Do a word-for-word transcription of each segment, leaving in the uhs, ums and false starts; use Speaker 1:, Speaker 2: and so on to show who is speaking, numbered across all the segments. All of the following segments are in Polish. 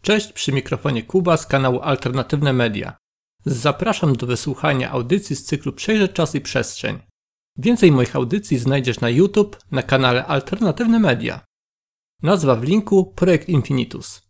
Speaker 1: Cześć, przy mikrofonie Kuba z kanału Alternatywne Media. Zapraszam do wysłuchania audycji z cyklu Przejrzeć czas i przestrzeń. Więcej moich audycji znajdziesz na YouTube, na kanale Alternatywne Media. Nazwa w linku Projekt Infinitus.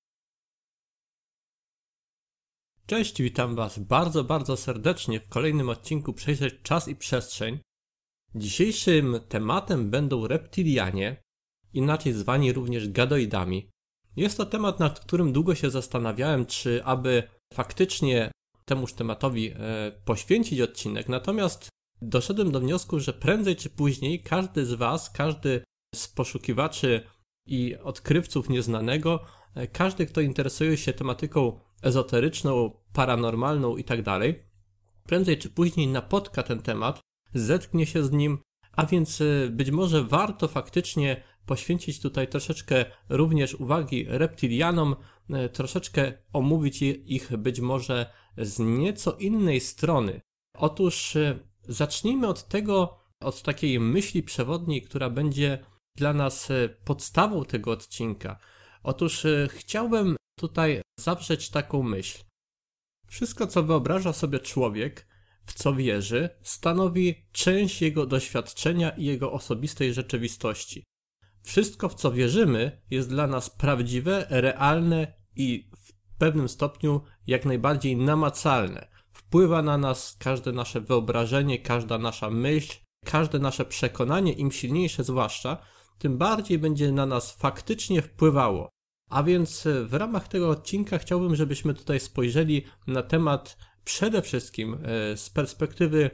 Speaker 1: Cześć, witam Was bardzo, bardzo serdecznie w kolejnym odcinku Przejrzeć czas i przestrzeń. Dzisiejszym tematem będą reptilianie, inaczej zwani również gadoidami. Jest to temat, nad którym długo się zastanawiałem, czy aby faktycznie temuż tematowi e, poświęcić odcinek, natomiast doszedłem do wniosku, że prędzej czy później każdy z Was, każdy z poszukiwaczy i odkrywców nieznanego, e, każdy, kto interesuje się tematyką ezoteryczną, paranormalną i tak dalej, prędzej czy później napotka ten temat, zetknie się z nim, a więc e, być może warto faktycznie poświęcić tutaj troszeczkę również uwagi reptilianom, troszeczkę omówić ich być może z nieco innej strony. Otóż zacznijmy od tego, od takiej myśli przewodniej, która będzie dla nas podstawą tego odcinka. Otóż chciałbym tutaj zawrzeć taką myśl. Wszystko, co wyobraża sobie człowiek, w co wierzy, stanowi część jego doświadczenia i jego osobistej rzeczywistości. Wszystko, w co wierzymy, jest dla nas prawdziwe, realne i w pewnym stopniu jak najbardziej namacalne. Wpływa na nas każde nasze wyobrażenie, każda nasza myśl, każde nasze przekonanie, im silniejsze zwłaszcza, tym bardziej będzie na nas faktycznie wpływało. A więc w ramach tego odcinka chciałbym, żebyśmy tutaj spojrzeli na temat przede wszystkim z perspektywy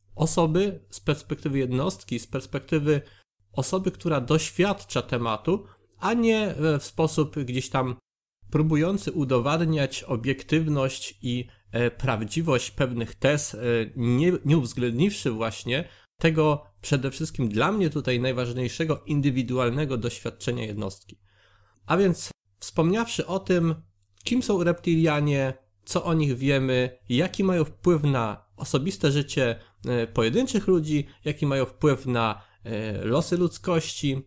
Speaker 1: osoby, z perspektywy jednostki, z perspektywy osoby, która doświadcza tematu, a nie w sposób gdzieś tam próbujący udowadniać obiektywność i prawdziwość pewnych tez, nie, nie uwzględniwszy właśnie tego przede wszystkim dla mnie tutaj najważniejszego indywidualnego doświadczenia jednostki. A więc wspomniawszy o tym, kim są reptilianie, co o nich wiemy, jaki mają wpływ na osobiste życie pojedynczych ludzi, jaki mają wpływ na losy ludzkości.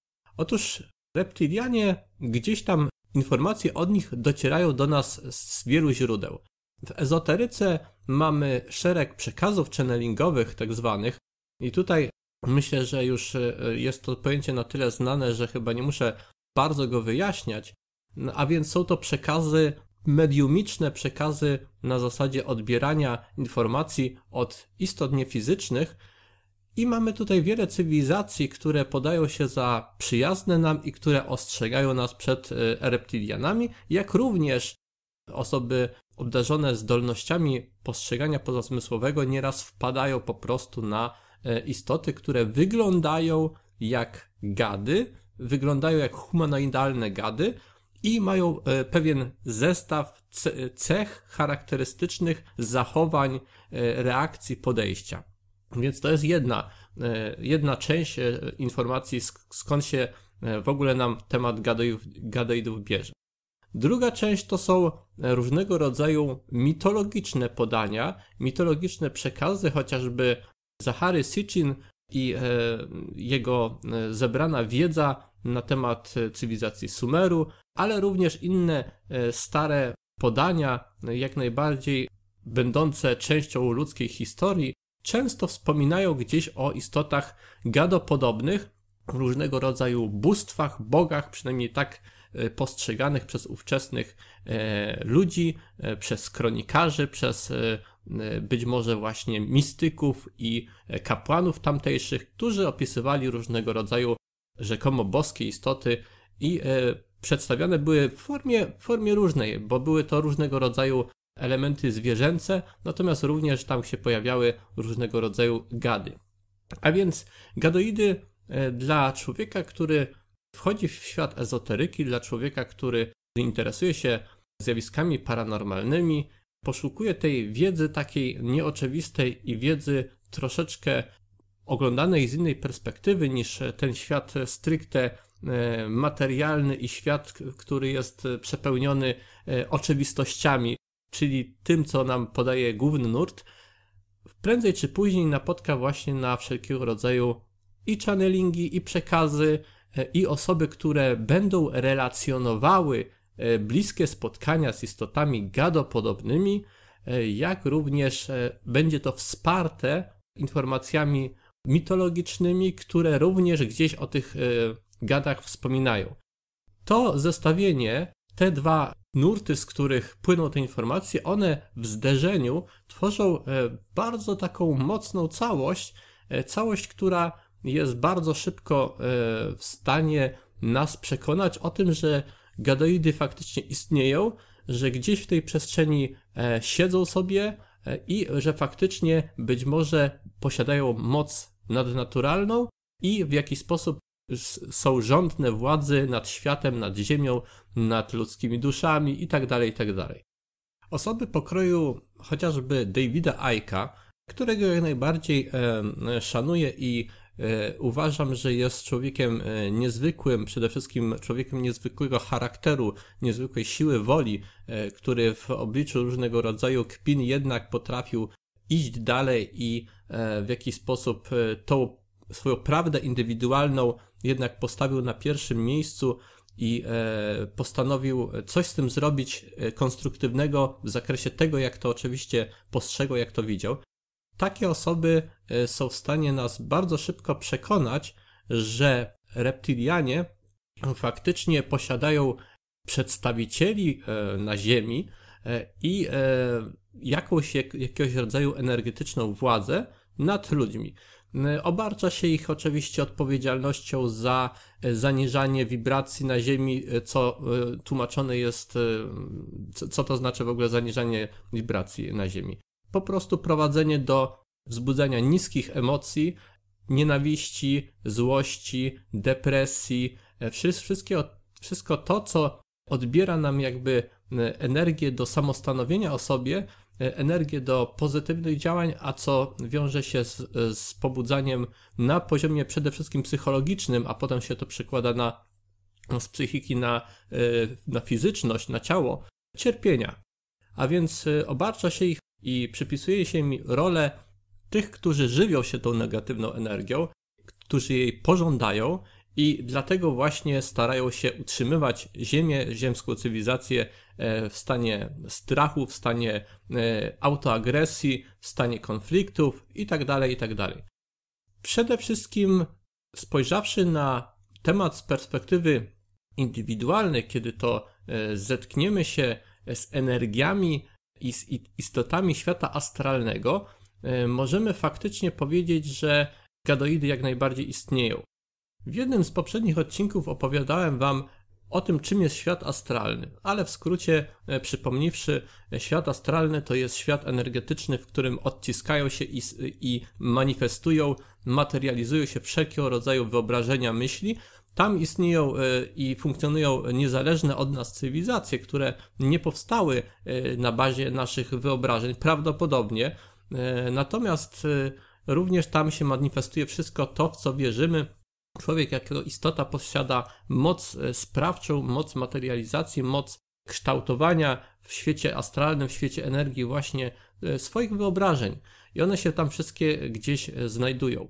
Speaker 1: Otóż reptilianie, gdzieś tam informacje od nich docierają do nas z wielu źródeł. W ezoteryce mamy szereg przekazów channelingowych tak zwanych i tutaj myślę, że już jest to pojęcie na tyle znane, że chyba nie muszę bardzo go wyjaśniać, no, a więc są to przekazy mediumiczne, przekazy na zasadzie odbierania informacji od istot niefizycznych. I mamy tutaj wiele cywilizacji, które podają się za przyjazne nam i które ostrzegają nas przed reptilianami, jak również osoby obdarzone zdolnościami postrzegania pozazmysłowego nieraz wpadają po prostu na istoty, które wyglądają jak gady, wyglądają jak humanoidalne gady i mają pewien zestaw cech charakterystycznych zachowań, reakcji, podejścia. Więc to jest jedna, jedna część informacji, skąd się w ogóle nam temat gadoidów, gadoidów bierze. Druga część to są różnego rodzaju mitologiczne podania, mitologiczne przekazy, chociażby Zachary Sitchin i jego zebrana wiedza na temat cywilizacji Sumeru, ale również inne stare podania, jak najbardziej będące częścią ludzkiej historii, często wspominają gdzieś o istotach gadopodobnych, różnego rodzaju bóstwach, bogach, przynajmniej tak postrzeganych przez ówczesnych ludzi, przez kronikarzy, przez być może właśnie mistyków i kapłanów tamtejszych, którzy opisywali różnego rodzaju rzekomo boskie istoty i przedstawiane były w formie, w formie różnej, bo były to różnego rodzaju elementy zwierzęce, natomiast również tam się pojawiały różnego rodzaju gady. A więc gadoidy dla człowieka, który wchodzi w świat ezoteryki, dla człowieka, który interesuje się zjawiskami paranormalnymi, poszukuje tej wiedzy takiej nieoczywistej i wiedzy troszeczkę oglądanej z innej perspektywy niż ten świat stricte materialny i świat, który jest przepełniony oczywistościami, czyli tym, co nam podaje główny nurt, prędzej czy później napotka właśnie na wszelkiego rodzaju i channelingi, i przekazy, i osoby, które będą relacjonowały bliskie spotkania z istotami gadopodobnymi, jak również będzie to wsparte informacjami mitologicznymi, które również gdzieś o tych gadach wspominają. To zestawienie, te dwa nurty, z których płyną te informacje, one w zderzeniu tworzą bardzo taką mocną całość, całość, która jest bardzo szybko w stanie nas przekonać o tym, że gadoidy faktycznie istnieją, że gdzieś w tej przestrzeni siedzą sobie i że faktycznie być może posiadają moc nadnaturalną i w jakiś sposób są rządne władzy nad światem, nad ziemią, nad ludzkimi duszami itd., itd. Osoby pokroju chociażby Davida Icke'a, którego jak najbardziej e, szanuję i e, uważam, że jest człowiekiem e, niezwykłym, przede wszystkim człowiekiem niezwykłego charakteru, niezwykłej siły woli, e, który w obliczu różnego rodzaju kpin jednak potrafił iść dalej i e, w jakiś sposób e, tą swoją prawdę indywidualną jednak postawił na pierwszym miejscu i e, postanowił coś z tym zrobić e, konstruktywnego w zakresie tego, jak to oczywiście postrzegał, jak to widział. Takie osoby e, są w stanie nas bardzo szybko przekonać, że reptilianie faktycznie posiadają przedstawicieli e, na Ziemi e, i e, jakąś jak, jakiegoś rodzaju energetyczną władzę nad ludźmi. Obarcza się ich oczywiście odpowiedzialnością za zaniżanie wibracji na Ziemi, co tłumaczone jest, co to znaczy w ogóle zaniżanie wibracji na Ziemi. Po prostu prowadzenie do wzbudzania niskich emocji, nienawiści, złości, depresji, wszystkie, wszystko to, co odbiera nam jakby energię do samostanowienia o sobie, energię do pozytywnych działań, a co wiąże się z, z pobudzaniem na poziomie przede wszystkim psychologicznym, a potem się to przekłada na, z psychiki na, na fizyczność, na ciało, cierpienia. A więc obarcza się ich i przypisuje się im rolę tych, którzy żywią się tą negatywną energią, którzy jej pożądają i dlatego właśnie starają się utrzymywać Ziemię, ziemską cywilizację w stanie strachu, w stanie autoagresji, w stanie konfliktów itd., itd. Przede wszystkim spojrzawszy na temat z perspektywy indywidualnej, kiedy to zetkniemy się z energiami i z istotami świata astralnego, możemy faktycznie powiedzieć, że gadoidy jak najbardziej istnieją. W jednym z poprzednich odcinków opowiadałem wam o tym, czym jest świat astralny, ale w skrócie e, przypomniwszy, świat astralny to jest świat energetyczny, w którym odciskają się i, i manifestują, materializują się wszelkiego rodzaju wyobrażenia, myśli. Tam istnieją e, i funkcjonują niezależne od nas cywilizacje, które nie powstały e, na bazie naszych wyobrażeń, prawdopodobnie. E, natomiast e, również tam się manifestuje wszystko to, w co wierzymy. Człowiek jako istota posiada moc sprawczą, moc materializacji, moc kształtowania w świecie astralnym, w świecie energii właśnie swoich wyobrażeń i one się tam wszystkie gdzieś znajdują.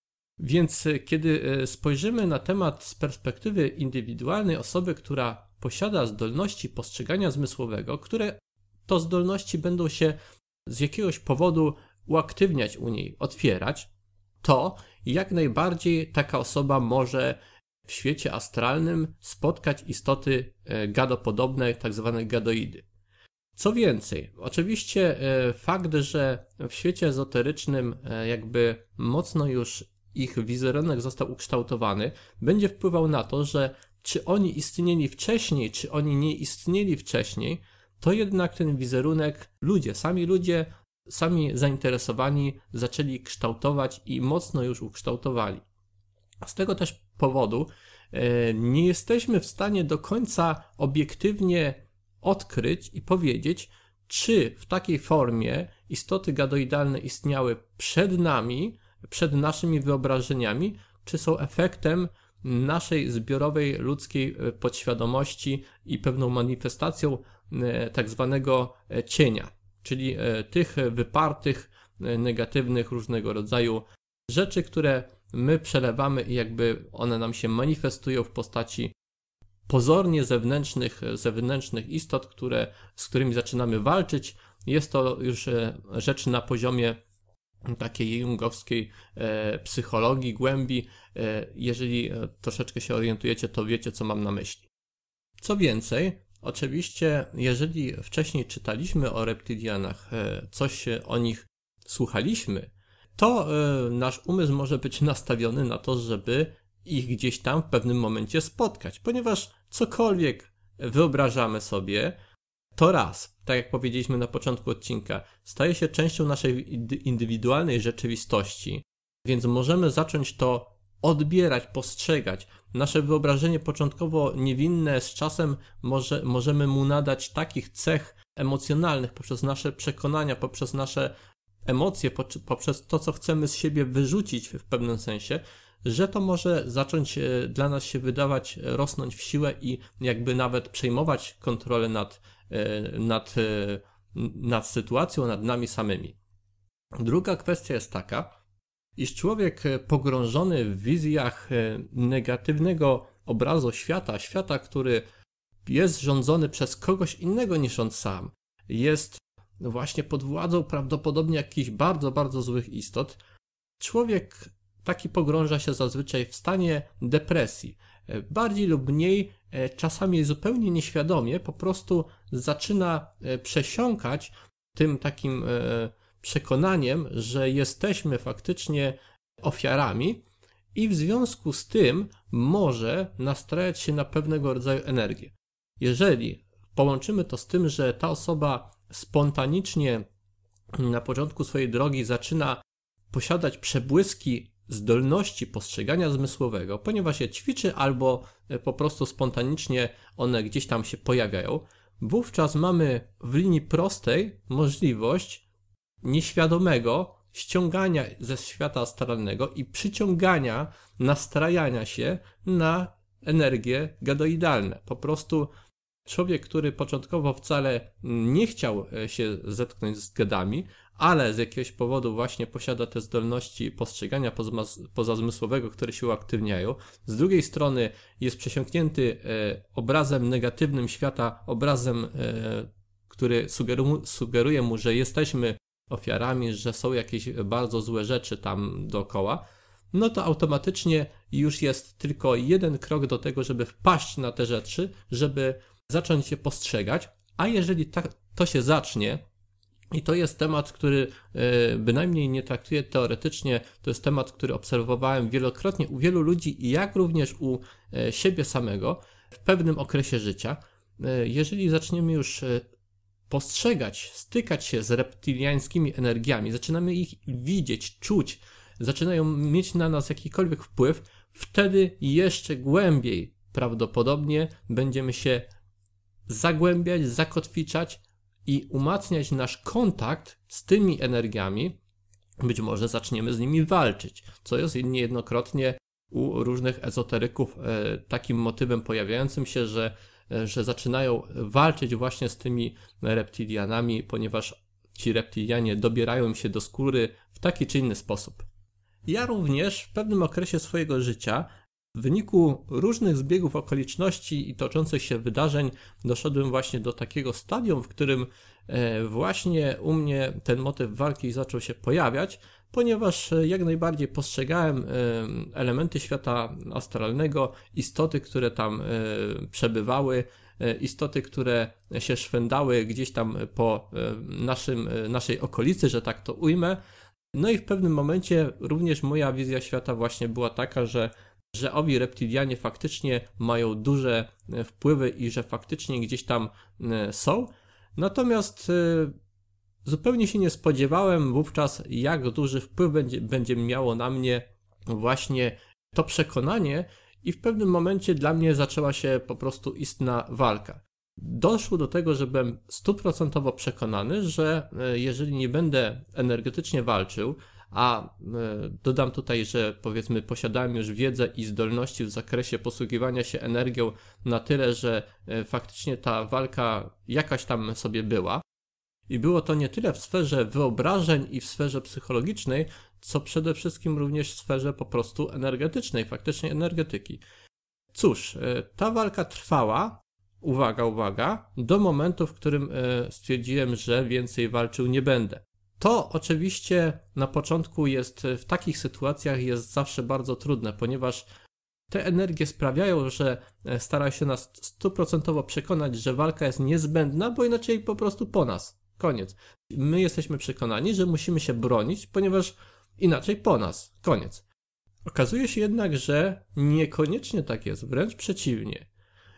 Speaker 1: Więc kiedy spojrzymy na temat z perspektywy indywidualnej osoby, która posiada zdolności postrzegania zmysłowego, które to zdolności będą się z jakiegoś powodu uaktywniać u niej, otwierać, to jak najbardziej taka osoba może w świecie astralnym spotkać istoty gadopodobne, tak zwane gadoidy. Co więcej, oczywiście fakt, że w świecie ezoterycznym jakby mocno już ich wizerunek został ukształtowany, będzie wpływał na to, że czy oni istnieli wcześniej, czy oni nie istnieli wcześniej, to jednak ten wizerunek ludzie, sami ludzie, sami zainteresowani zaczęli kształtować i mocno już ukształtowali. Z tego też powodu e, nie jesteśmy w stanie do końca obiektywnie odkryć i powiedzieć, czy w takiej formie istoty gadoidalne istniały przed nami, przed naszymi wyobrażeniami, czy są efektem naszej zbiorowej ludzkiej podświadomości i pewną manifestacją e, tak zwanego cienia. Czyli tych wypartych, negatywnych różnego rodzaju rzeczy, które my przelewamy i jakby one nam się manifestują w postaci pozornie zewnętrznych, zewnętrznych istot, które, z którymi zaczynamy walczyć. Jest to już rzecz na poziomie takiej jungowskiej e, psychologii, głębi. E, jeżeli troszeczkę się orientujecie, to wiecie, co mam na myśli. Co więcej, oczywiście, jeżeli wcześniej czytaliśmy o reptilianach, e, coś o nich słuchaliśmy, to e, nasz umysł może być nastawiony na to, żeby ich gdzieś tam w pewnym momencie spotkać, ponieważ cokolwiek wyobrażamy sobie, to raz, tak jak powiedzieliśmy na początku odcinka, staje się częścią naszej indywidualnej rzeczywistości, więc możemy zacząć to odbierać, postrzegać. Nasze wyobrażenie początkowo niewinne z czasem może, możemy mu nadać takich cech emocjonalnych poprzez nasze przekonania, poprzez nasze emocje, poprzez to, co chcemy z siebie wyrzucić w pewnym sensie, że to może zacząć dla nas się wydawać, rosnąć w siłę i jakby nawet przejmować kontrolę nad, nad, nad sytuacją, nad nami samymi. Druga kwestia jest taka, iż człowiek pogrążony w wizjach negatywnego obrazu świata, świata, który jest rządzony przez kogoś innego niż on sam, jest właśnie pod władzą prawdopodobnie jakichś bardzo, bardzo złych istot, człowiek taki pogrąża się zazwyczaj w stanie depresji. Bardziej lub mniej, czasami zupełnie nieświadomie, po prostu zaczyna przesiąkać tym takim przekonaniem, że jesteśmy faktycznie ofiarami i w związku z tym może nastrajać się na pewnego rodzaju energię. Jeżeli połączymy to z tym, że ta osoba spontanicznie na początku swojej drogi zaczyna posiadać przebłyski zdolności postrzegania zmysłowego, ponieważ je ćwiczy albo po prostu spontanicznie one gdzieś tam się pojawiają, wówczas mamy w linii prostej możliwość nieświadomego ściągania ze świata astralnego i przyciągania, nastrajania się na energie gadoidalne. Po prostu człowiek, który początkowo wcale nie chciał się zetknąć z gadami, ale z jakiegoś powodu właśnie posiada te zdolności postrzegania pozazmysłowego, które się uaktywniają. Z drugiej strony jest przesiąknięty e, obrazem negatywnym świata, obrazem, e, który sugeru, sugeruje mu, że jesteśmy ofiarami, że są jakieś bardzo złe rzeczy tam dookoła, no to automatycznie już jest tylko jeden krok do tego, żeby wpaść na te rzeczy, żeby zacząć je postrzegać, a jeżeli ta, to się zacznie, i to jest temat, który y, bynajmniej nie traktuję teoretycznie, to jest temat, który obserwowałem wielokrotnie u wielu ludzi, jak również u y, siebie samego w pewnym okresie życia. Y, jeżeli zaczniemy już y, postrzegać, stykać się z reptiliańskimi energiami, zaczynamy ich widzieć, czuć, zaczynają mieć na nas jakikolwiek wpływ, wtedy jeszcze głębiej prawdopodobnie będziemy się zagłębiać, zakotwiczać i umacniać nasz kontakt z tymi energiami, być może zaczniemy z nimi walczyć, co jest niejednokrotnie u różnych ezoteryków e, takim motywem pojawiającym się, że, e, że zaczynają walczyć właśnie z tymi reptilianami, ponieważ ci reptilianie dobierają im się do skóry w taki czy inny sposób. Ja również w pewnym okresie swojego życia w wyniku różnych zbiegów okoliczności i toczących się wydarzeń doszedłem właśnie do takiego stadium, w którym właśnie u mnie ten motyw walki zaczął się pojawiać, ponieważ jak najbardziej postrzegałem elementy świata astralnego, istoty, które tam przebywały, istoty, które się szwędały gdzieś tam po naszym, naszej okolicy, że tak to ujmę. No i w pewnym momencie również moja wizja świata właśnie była taka, że że owi reptilianie faktycznie mają duże wpływy i że faktycznie gdzieś tam są. Natomiast zupełnie się nie spodziewałem wówczas, jak duży wpływ będzie, będzie miało na mnie właśnie to przekonanie i w pewnym momencie dla mnie zaczęła się po prostu istna walka. Doszło do tego, że byłem stuprocentowo przekonany, że jeżeli nie będę energetycznie walczył, a dodam tutaj, że powiedzmy posiadałem już wiedzę i zdolności w zakresie posługiwania się energią na tyle, że faktycznie ta walka jakaś tam sobie była. I było to nie tyle w sferze wyobrażeń i w sferze psychologicznej, co przede wszystkim również w sferze po prostu energetycznej, faktycznie energetyki. Cóż, ta walka trwała, uwaga, uwaga, do momentu, w którym stwierdziłem, że więcej walczył nie będę. To oczywiście na początku jest, w takich sytuacjach jest zawsze bardzo trudne, ponieważ te energie sprawiają, że stara się nas stuprocentowo przekonać, że walka jest niezbędna, bo inaczej po prostu po nas. Koniec. My jesteśmy przekonani, że musimy się bronić, ponieważ inaczej po nas. Koniec. Okazuje się jednak, że niekoniecznie tak jest, wręcz przeciwnie.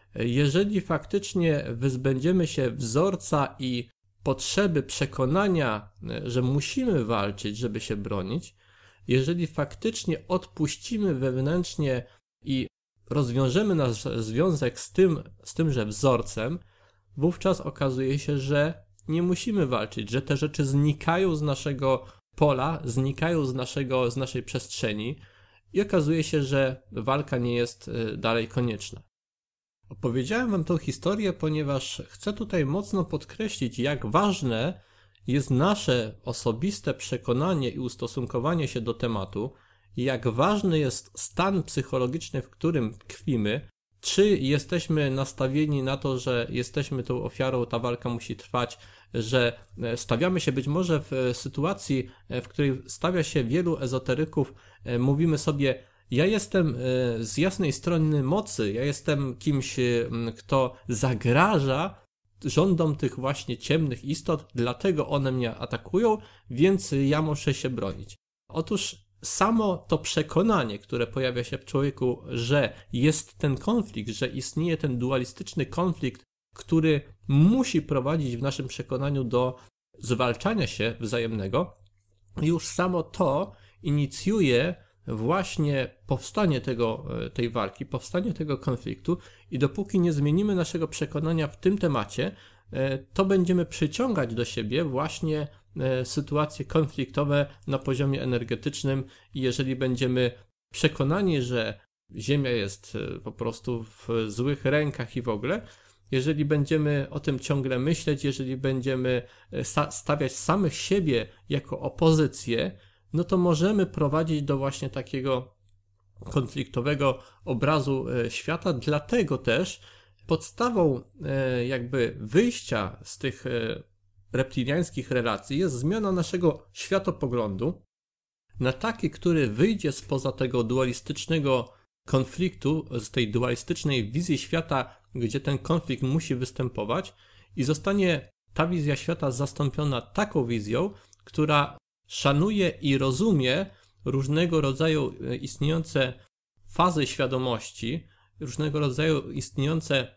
Speaker 1: Jeżeli faktycznie wyzbędziemy się wzorca i potrzeby przekonania, że musimy walczyć, żeby się bronić, jeżeli faktycznie odpuścimy wewnętrznie i rozwiążemy nasz związek z tym, z tymże wzorcem, wówczas okazuje się, że nie musimy walczyć, że te rzeczy znikają z naszego pola, znikają z, naszego, z naszej przestrzeni i okazuje się, że walka nie jest dalej konieczna. Opowiedziałem wam tą historię, ponieważ chcę tutaj mocno podkreślić, jak ważne jest nasze osobiste przekonanie i ustosunkowanie się do tematu, jak ważny jest stan psychologiczny, w którym tkwimy, czy jesteśmy nastawieni na to, że jesteśmy tą ofiarą, ta walka musi trwać, że stawiamy się być może w sytuacji, w której stawia się wielu ezoteryków, mówimy sobie: ja jestem z jasnej strony mocy, ja jestem kimś, kto zagraża rządom tych właśnie ciemnych istot, dlatego one mnie atakują, więc ja muszę się bronić. Otóż samo to przekonanie, które pojawia się w człowieku, że jest ten konflikt, że istnieje ten dualistyczny konflikt, który musi prowadzić w naszym przekonaniu do zwalczania się wzajemnego, już samo to inicjuje właśnie powstanie tego, tej walki, powstanie tego konfliktu i dopóki nie zmienimy naszego przekonania w tym temacie, to będziemy przyciągać do siebie właśnie sytuacje konfliktowe na poziomie energetycznym i jeżeli będziemy przekonani, że Ziemia jest po prostu w złych rękach i w ogóle, jeżeli będziemy o tym ciągle myśleć, jeżeli będziemy stawiać samych siebie jako opozycję, no to możemy prowadzić do właśnie takiego konfliktowego obrazu świata. Dlatego też podstawą jakby wyjścia z tych reptiliańskich relacji jest zmiana naszego światopoglądu na taki, który wyjdzie spoza tego dualistycznego konfliktu, z tej dualistycznej wizji świata, gdzie ten konflikt musi występować i zostanie ta wizja świata zastąpiona taką wizją, która szanuje i rozumie różnego rodzaju istniejące fazy świadomości, różnego rodzaju istniejące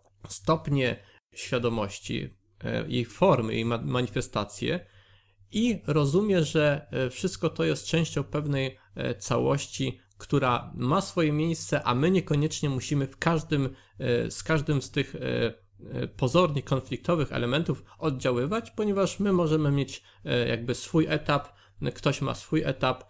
Speaker 1: stopnie świadomości, jej formy, jej manifestacje i rozumie, że wszystko to jest częścią pewnej całości, która ma swoje miejsce, a my niekoniecznie musimy w każdym, z każdym z tych pozornie konfliktowych elementów oddziaływać, ponieważ my możemy mieć jakby swój etap, ktoś ma swój etap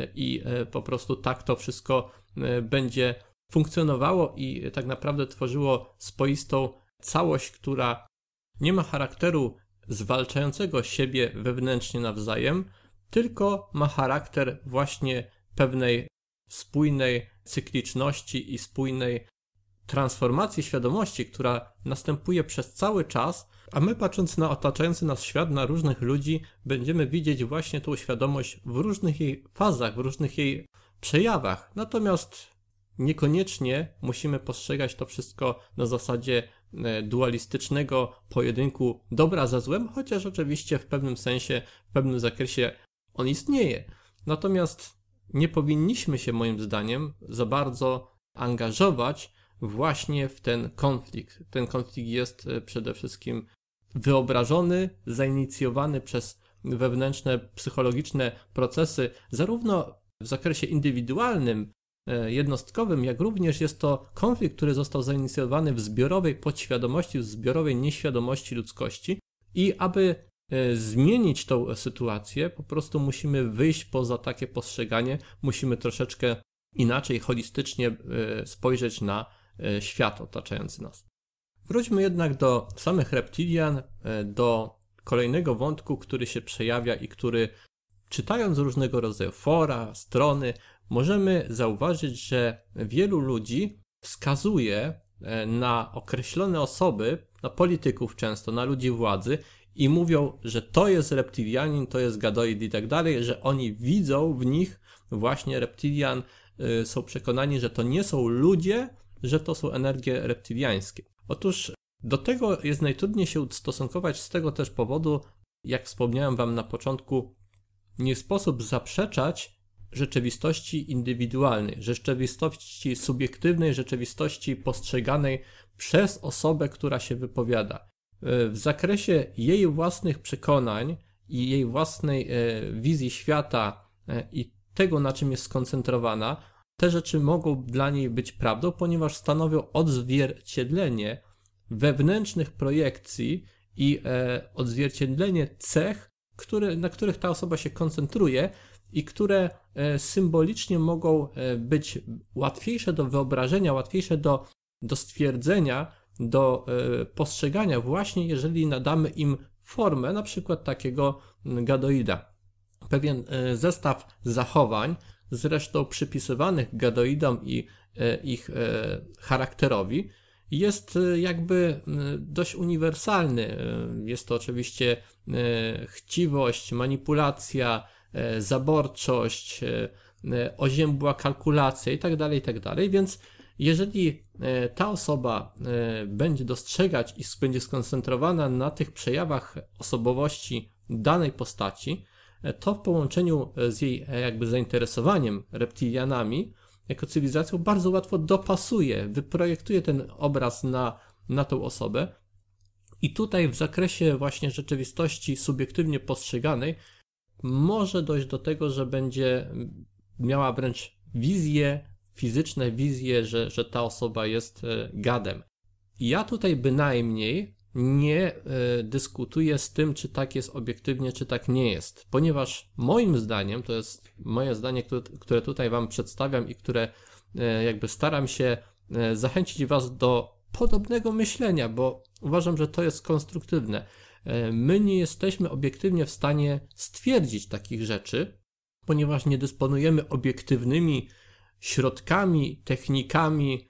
Speaker 1: i po prostu tak to wszystko będzie funkcjonowało i tak naprawdę tworzyło swoistą całość, która nie ma charakteru zwalczającego siebie wewnętrznie nawzajem, tylko ma charakter właśnie pewnej spójnej cykliczności i spójnej transformacji świadomości, która następuje przez cały czas, a my patrząc na otaczający nas świat, na różnych ludzi, będziemy widzieć właśnie tą świadomość w różnych jej fazach, w różnych jej przejawach. Natomiast niekoniecznie musimy postrzegać to wszystko na zasadzie dualistycznego pojedynku dobra ze złem, chociaż oczywiście w pewnym sensie, w pewnym zakresie on istnieje. Natomiast nie powinniśmy się moim zdaniem za bardzo angażować właśnie w ten konflikt. Ten konflikt jest przede wszystkim wyobrażony, zainicjowany przez wewnętrzne, psychologiczne procesy, zarówno w zakresie indywidualnym, jednostkowym, jak również jest to konflikt, który został zainicjowany w zbiorowej podświadomości, w zbiorowej nieświadomości ludzkości i aby zmienić tą sytuację, po prostu musimy wyjść poza takie postrzeganie, musimy troszeczkę inaczej, holistycznie spojrzeć na świat otaczający nas. Wróćmy jednak do samych reptilian, do kolejnego wątku, który się przejawia i który, czytając różnego rodzaju fora, strony, możemy zauważyć, że wielu ludzi wskazuje na określone osoby, na polityków często, na ludzi władzy i mówią, że to jest reptilianin, to jest gadoid i tak dalej, że oni widzą w nich właśnie reptilian, są przekonani, że to nie są ludzie, że to są energie reptiliańskie. Otóż do tego jest najtrudniej się ustosunkować z tego też powodu, jak wspomniałem wam na początku, nie sposób zaprzeczać rzeczywistości indywidualnej, rzeczywistości subiektywnej, rzeczywistości postrzeganej przez osobę, która się wypowiada. W zakresie jej własnych przekonań i jej własnej wizji świata i tego, na czym jest skoncentrowana, te rzeczy mogą dla niej być prawdą, ponieważ stanowią odzwierciedlenie wewnętrznych projekcji i e, odzwierciedlenie cech, które, na których ta osoba się koncentruje i które e, symbolicznie mogą e, być łatwiejsze do wyobrażenia, łatwiejsze do, do stwierdzenia, do e, postrzegania właśnie jeżeli nadamy im formę na przykład takiego gadoida. Pewien e, zestaw zachowań, zresztą przypisywanych gadoidom i e, ich e, charakterowi, jest jakby dość uniwersalny. Jest to oczywiście chciwość, manipulacja, zaborczość, oziębła kalkulacja itd., itd. Więc jeżeli ta osoba będzie dostrzegać i będzie skoncentrowana na tych przejawach osobowości danej postaci, to w połączeniu z jej jakby zainteresowaniem reptilianami jako cywilizacją bardzo łatwo dopasuje, wyprojektuje ten obraz na, na tą osobę i tutaj w zakresie właśnie rzeczywistości subiektywnie postrzeganej może dojść do tego, że będzie miała wręcz wizje fizyczne, wizje, że, że ta osoba jest gadem. I ja tutaj bynajmniej nie y, dyskutuję z tym, czy tak jest obiektywnie, czy tak nie jest, ponieważ moim zdaniem, to jest moje zdanie, które, które tutaj wam przedstawiam i które y, jakby staram się y, zachęcić was do podobnego myślenia, bo uważam, że to jest konstruktywne. Y, my nie jesteśmy obiektywnie w stanie stwierdzić takich rzeczy, ponieważ nie dysponujemy obiektywnymi środkami, technikami,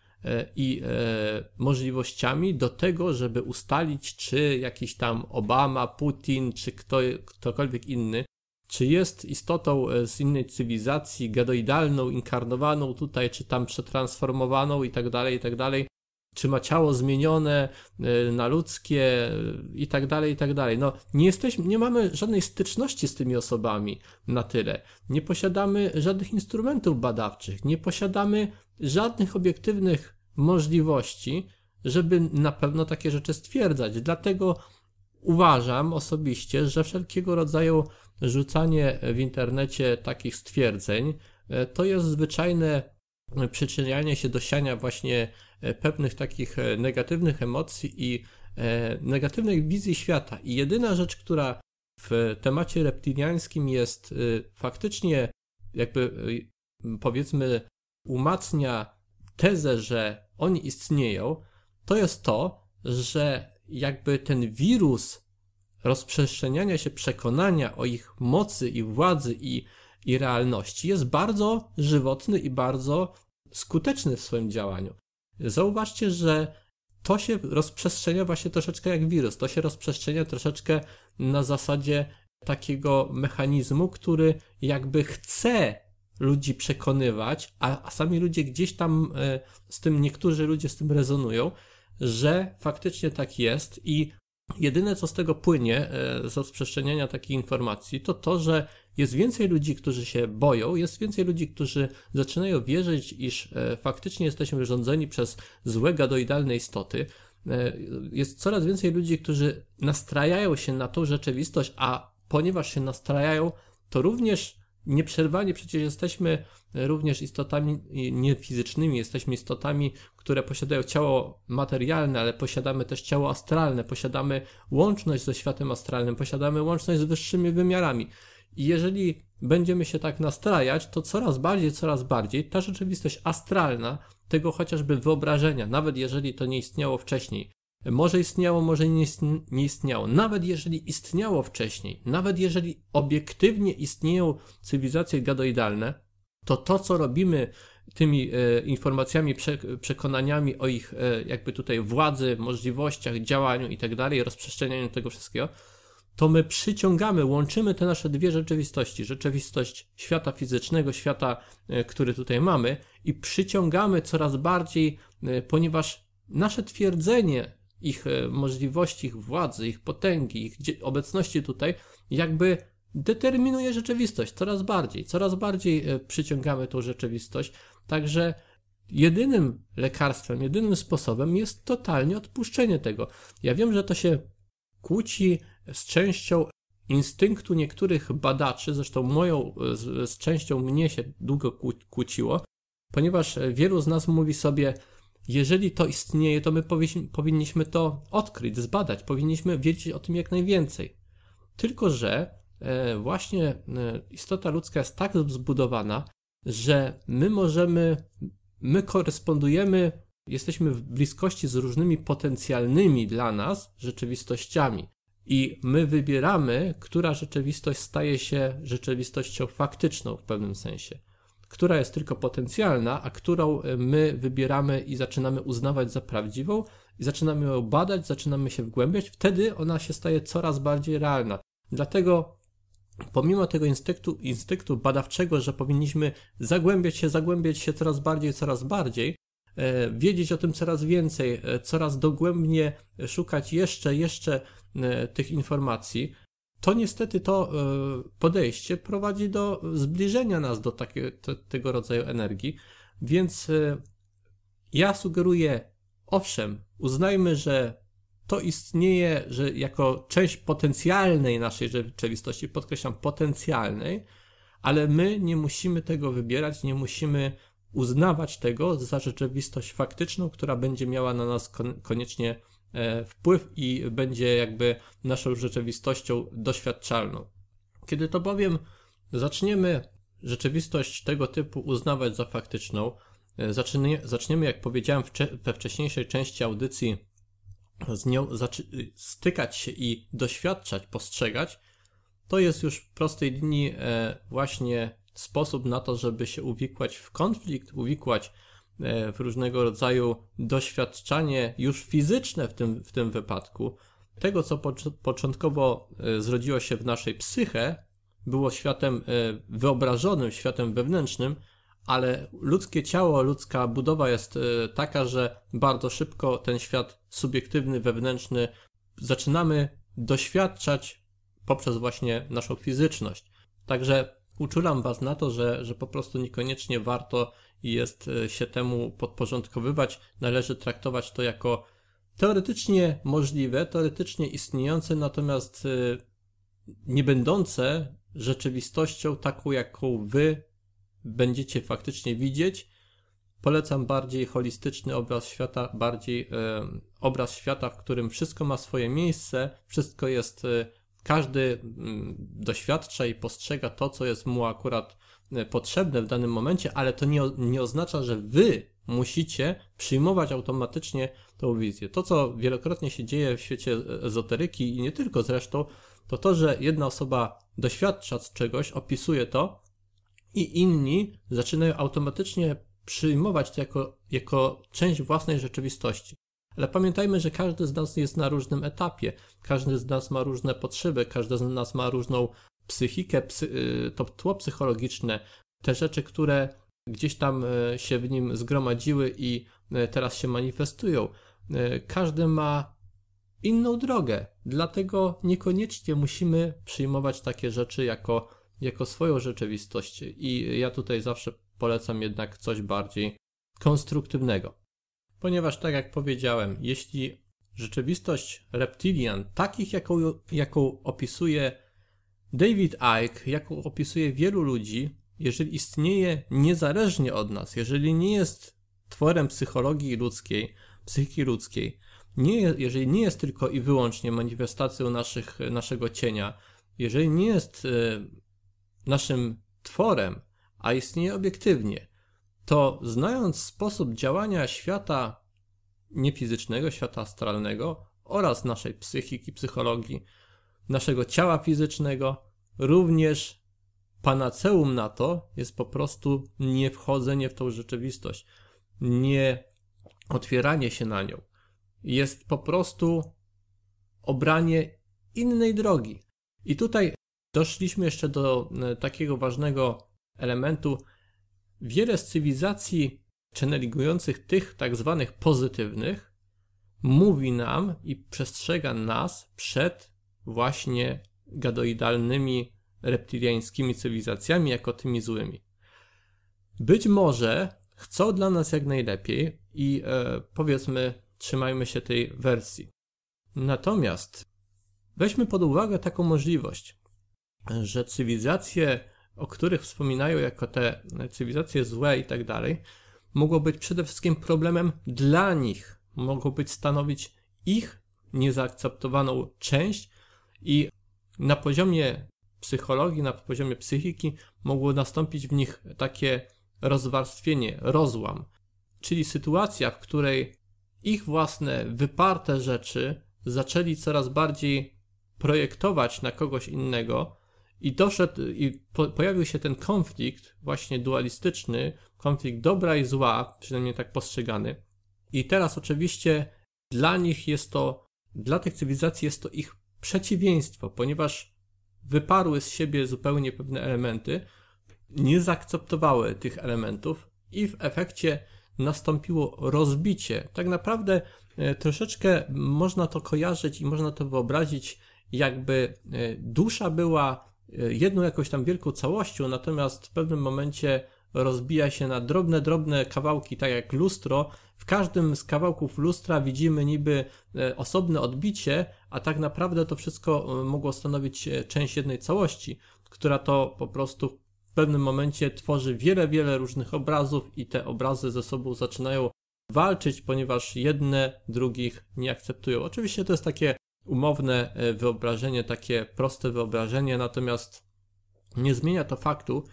Speaker 1: i e, możliwościami do tego, żeby ustalić, czy jakiś tam Obama, Putin, czy kto, ktokolwiek inny, czy jest istotą z innej cywilizacji, gadoidalną, inkarnowaną tutaj, czy tam przetransformowaną i tak dalej, i tak dalej, czy ma ciało zmienione e, na ludzkie i tak dalej, i tak dalej. No, nie jesteśmy, nie mamy żadnej styczności z tymi osobami na tyle. Nie posiadamy żadnych instrumentów badawczych, nie posiadamy żadnych obiektywnych możliwości, żeby na pewno takie rzeczy stwierdzać. Dlatego uważam osobiście, że wszelkiego rodzaju rzucanie w internecie takich stwierdzeń to jest zwyczajne przyczynianie się do siania właśnie pewnych takich negatywnych emocji i negatywnej wizji świata. I jedyna rzecz, która w temacie reptiliańskim jest faktycznie jakby powiedzmy umacnia tezę, że oni istnieją, to jest to, że jakby ten wirus rozprzestrzeniania się przekonania o ich mocy i władzy i, i realności jest bardzo żywotny i bardzo skuteczny w swoim działaniu. Zauważcie, że to się rozprzestrzenia właśnie troszeczkę jak wirus, to się rozprzestrzenia troszeczkę na zasadzie takiego mechanizmu, który jakby chce ludzi przekonywać, a, a sami ludzie gdzieś tam e, z tym, niektórzy ludzie z tym rezonują, że faktycznie tak jest i jedyne co z tego płynie, e, z rozprzestrzeniania takiej informacji, to to, że jest więcej ludzi, którzy się boją, jest więcej ludzi, którzy zaczynają wierzyć, iż e, faktycznie jesteśmy rządzeni przez złe gadoidalne istoty. E, jest coraz więcej ludzi, którzy nastrajają się na tą rzeczywistość, a ponieważ się nastrajają, to również nieprzerwanie przecież jesteśmy również istotami niefizycznymi, jesteśmy istotami, które posiadają ciało materialne, ale posiadamy też ciało astralne, posiadamy łączność ze światem astralnym, posiadamy łączność z wyższymi wymiarami. I jeżeli będziemy się tak nastrajać, to coraz bardziej, coraz bardziej ta rzeczywistość astralna, tego chociażby wyobrażenia, nawet jeżeli to nie istniało wcześniej, może istniało, może nie istniało. Nawet jeżeli istniało wcześniej, nawet jeżeli obiektywnie istnieją cywilizacje gadoidalne, to to, co robimy tymi e, informacjami, prze, przekonaniami o ich e, jakby tutaj władzy, możliwościach, działaniu i tak dalej, rozprzestrzenianiu tego wszystkiego, to my przyciągamy, łączymy te nasze dwie rzeczywistości, rzeczywistość świata fizycznego, świata, e, który tutaj mamy i przyciągamy coraz bardziej, e, ponieważ nasze twierdzenie ich e, możliwości, ich władzy, ich potęgi, ich dzie- obecności tutaj jakby determinuje rzeczywistość coraz bardziej, coraz bardziej e, przyciągamy tą rzeczywistość, także jedynym lekarstwem, jedynym sposobem jest totalnie odpuszczenie tego. Ja wiem, że to się kłóci z częścią instynktu niektórych badaczy, zresztą moją, z, z częścią mnie się długo kłóciło, ponieważ wielu z nas mówi sobie, jeżeli to istnieje, to my powi- powinniśmy to odkryć, zbadać, powinniśmy wiedzieć o tym jak najwięcej. Tylko że e, właśnie e, istota ludzka jest tak zbudowana, że my możemy, my korespondujemy, jesteśmy w bliskości z różnymi potencjalnymi dla nas rzeczywistościami. I my wybieramy, która rzeczywistość staje się rzeczywistością faktyczną w pewnym sensie. Która jest tylko potencjalna, a którą my wybieramy i zaczynamy uznawać za prawdziwą i zaczynamy ją badać, zaczynamy się wgłębiać, wtedy ona się staje coraz bardziej realna. Dlatego pomimo tego instynktu, instynktu badawczego, że powinniśmy zagłębiać się, zagłębiać się coraz bardziej, coraz bardziej, e, wiedzieć o tym coraz więcej, e, coraz dogłębnie szukać jeszcze, jeszcze e, tych informacji, to niestety to e, podejście prowadzi do zbliżenia nas do takie, te, tego rodzaju energii, więc e, ja sugeruję, owszem, uznajmy, że to istnieje, że jako część potencjalnej naszej rzeczywistości, podkreślam potencjalnej, ale my nie musimy tego wybierać, nie musimy uznawać tego za rzeczywistość faktyczną, która będzie miała na nas kon- koniecznie e, wpływ i będzie jakby naszą rzeczywistością doświadczalną. Kiedy to bowiem zaczniemy rzeczywistość tego typu uznawać za faktyczną, e, zacznie, zaczniemy, jak powiedziałem wcze- we wcześniejszej części audycji, z nią zaczy- stykać się i doświadczać, postrzegać, to jest już w prostej linii e, właśnie sposób na to, żeby się uwikłać w konflikt, uwikłać e, w różnego rodzaju doświadczanie już fizyczne w tym, w tym wypadku. Tego, co po, początkowo e, zrodziło się w naszej psyche, było światem e, wyobrażonym, światem wewnętrznym, ale ludzkie ciało, ludzka budowa jest e, taka, że bardzo szybko ten świat subiektywny, wewnętrzny zaczynamy doświadczać poprzez właśnie naszą fizyczność. Także uczulam Was na to, że, że po prostu niekoniecznie warto jest się temu podporządkowywać. Należy traktować to jako teoretycznie możliwe, teoretycznie istniejące, natomiast e, nie będące rzeczywistością taką, jaką Wy będziecie faktycznie widzieć. Polecam bardziej holistyczny obraz świata, bardziej e, obraz świata, w którym wszystko ma swoje miejsce, wszystko jest, e, każdy m, doświadcza i postrzega to, co jest mu akurat e, potrzebne w danym momencie, ale to nie, nie oznacza, że wy musicie przyjmować automatycznie tą wizję. To, co wielokrotnie się dzieje w świecie ezoteryki i nie tylko zresztą, to to, że jedna osoba doświadcza czegoś, opisuje to, i inni zaczynają automatycznie przyjmować to jako, jako część własnej rzeczywistości. Ale pamiętajmy, że każdy z nas jest na różnym etapie, każdy z nas ma różne potrzeby, każdy z nas ma różną psychikę, psy, to tło psychologiczne, te rzeczy, które gdzieś tam się w nim zgromadziły i teraz się manifestują. Każdy ma inną drogę, dlatego niekoniecznie musimy przyjmować takie rzeczy jako jako swoją rzeczywistość i ja tutaj zawsze polecam jednak coś bardziej konstruktywnego. Ponieważ tak jak powiedziałem, jeśli rzeczywistość reptilian, takich jaką, jaką opisuje David Icke, jaką opisuje wielu ludzi, jeżeli istnieje niezależnie od nas, jeżeli nie jest tworem psychologii ludzkiej, psychiki ludzkiej, nie, jeżeli nie jest tylko i wyłącznie manifestacją naszych, naszego cienia, jeżeli nie jest naszym tworem, a istnieje obiektywnie, to znając sposób działania świata niefizycznego, świata astralnego oraz naszej psychiki, psychologii, naszego ciała fizycznego, również panaceum na to jest po prostu nie wchodzenie w tą rzeczywistość, nie otwieranie się na nią. Jest po prostu obranie innej drogi. I tutaj doszliśmy jeszcze do takiego ważnego elementu. Wiele z cywilizacji channelingujących tych tak zwanych pozytywnych mówi nam i przestrzega nas przed właśnie gadoidalnymi, reptiliańskimi cywilizacjami jako tymi złymi. Być może chcą dla nas jak najlepiej i e, powiedzmy trzymajmy się tej wersji. Natomiast weźmy pod uwagę taką możliwość, że cywilizacje, o których wspominają jako te cywilizacje złe i tak dalej, mogą być przede wszystkim problemem dla nich, mogą być stanowić ich niezaakceptowaną część i na poziomie psychologii, na poziomie psychiki mogło nastąpić w nich takie rozwarstwienie, rozłam, czyli sytuacja, w której ich własne wyparte rzeczy zaczęli coraz bardziej projektować na kogoś innego i doszedł, i po, pojawił się ten konflikt właśnie dualistyczny, konflikt dobra i zła, przynajmniej tak postrzegany. I teraz oczywiście dla nich jest to, dla tych cywilizacji jest to ich przeciwieństwo, ponieważ wyparły z siebie zupełnie pewne elementy, nie zaakceptowały tych elementów i w efekcie nastąpiło rozbicie. Tak naprawdę e, troszeczkę można to kojarzyć i można to wyobrazić, jakby e, dusza była e, jedną jakąś tam wielką całością, natomiast w pewnym momencie rozbija się na drobne, drobne kawałki, tak jak lustro. W każdym z kawałków lustra widzimy niby e, osobne odbicie, a tak naprawdę to wszystko e, mogło stanowić e, część jednej całości, która to po prostu w pewnym momencie tworzy wiele, wiele różnych obrazów i te obrazy ze sobą zaczynają walczyć, ponieważ jedne drugich nie akceptują. Oczywiście to jest takie umowne wyobrażenie, takie proste wyobrażenie, natomiast nie zmienia to faktu,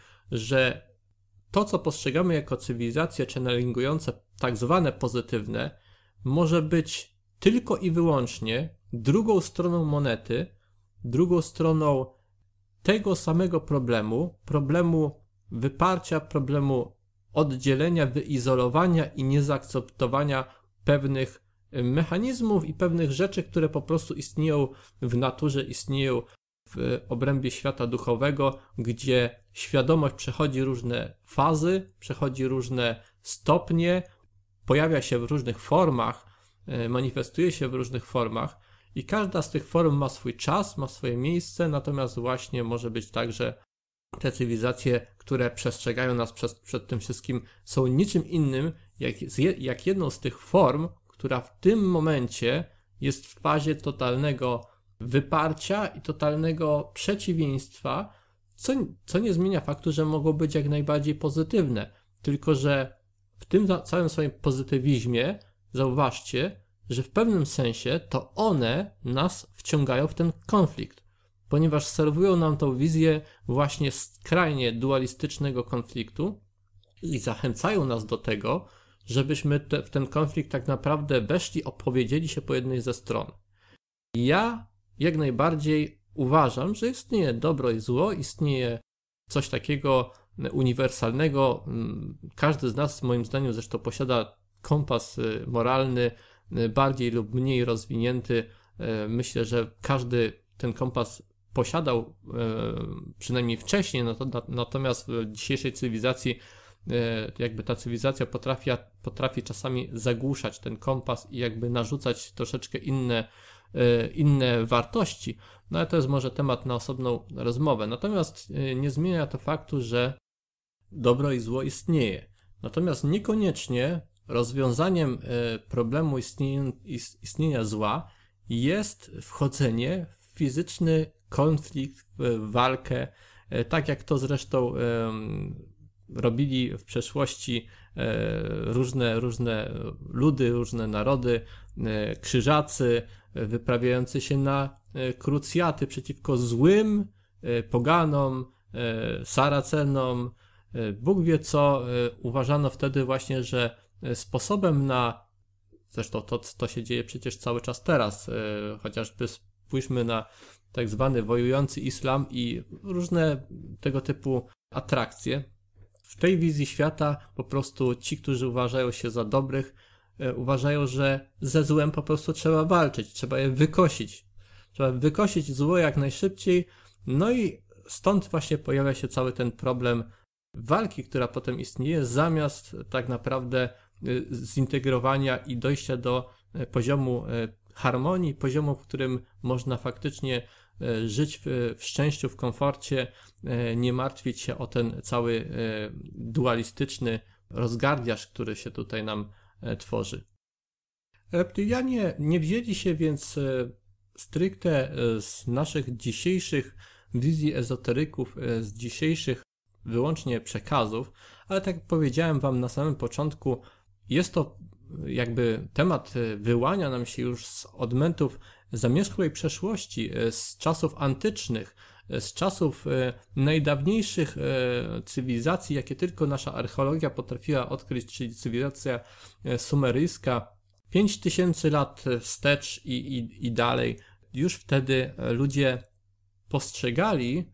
Speaker 1: że to, co postrzegamy jako cywilizacje channelingujące tak zwane pozytywne, może być tylko i wyłącznie drugą stroną monety, drugą stroną tego samego problemu, problemu wyparcia, problemu oddzielenia, wyizolowania i niezaakceptowania pewnych mechanizmów i pewnych rzeczy, które po prostu istnieją w naturze, istnieją w obrębie świata duchowego, gdzie świadomość przechodzi różne fazy, przechodzi różne stopnie, pojawia się w różnych formach, manifestuje się w różnych formach i każda z tych form ma swój czas, ma swoje miejsce, natomiast właśnie może być tak, że te cywilizacje, które przestrzegają nas przed, przed tym wszystkim, są niczym innym, jak, jak jedną z tych form, która w tym momencie jest w fazie totalnego wyparcia i totalnego przeciwieństwa, co, co nie zmienia faktu, że mogą być jak najbardziej pozytywne. Tylko że w tym całym swoim pozytywizmie zauważcie, że w pewnym sensie to one nas wciągają w ten konflikt, ponieważ serwują nam tą wizję właśnie skrajnie dualistycznego konfliktu i zachęcają nas do tego, żebyśmy te, w ten konflikt tak naprawdę weszli, opowiedzieli się po jednej ze stron. Ja jak najbardziej uważam, że istnieje dobro i zło, istnieje coś takiego uniwersalnego. Każdy z nas, moim zdaniem, zresztą posiada kompas moralny, bardziej lub mniej rozwinięty. Myślę, że każdy ten kompas posiadał przynajmniej wcześniej, natomiast w dzisiejszej cywilizacji jakby ta cywilizacja potrafi, potrafi czasami zagłuszać ten kompas i jakby narzucać troszeczkę inne, inne wartości. No ale to jest może temat na osobną rozmowę. Natomiast nie zmienia to faktu, że dobro i zło istnieje. Natomiast niekoniecznie rozwiązaniem problemu istnienia, istnienia zła jest wchodzenie w fizyczny konflikt, w walkę, tak jak to zresztą robili w przeszłości różne, różne ludy, różne narody, krzyżacy wyprawiający się na krucjaty przeciwko złym poganom, Saracenom. Bóg wie co, uważano wtedy właśnie, że sposobem na, zresztą to, to się dzieje przecież cały czas teraz, chociażby spójrzmy na tak zwany wojujący islam i różne tego typu atrakcje. W tej wizji świata po prostu ci, którzy uważają się za dobrych, e, uważają, że ze złem po prostu trzeba walczyć, trzeba je wykosić. Trzeba wykosić zło jak najszybciej, no i stąd właśnie pojawia się cały ten problem walki, która potem istnieje, zamiast tak naprawdę zintegrowania i dojścia do poziomu harmonii, poziomu, w którym można faktycznie żyć w, w szczęściu, w komforcie, nie martwić się o ten cały dualistyczny rozgardiasz, który się tutaj nam tworzy. Reptylianie nie wzięli się więc stricte z naszych dzisiejszych wizji ezoteryków, z dzisiejszych wyłącznie przekazów, ale tak jak powiedziałem wam na samym początku, jest to jakby temat wyłania nam się już z odmętów zamierzchłej przeszłości, z czasów antycznych, z czasów najdawniejszych cywilizacji, jakie tylko nasza archeologia potrafiła odkryć, czyli cywilizacja sumeryjska, pięć tysięcy lat wstecz i, i, i dalej. Już wtedy ludzie postrzegali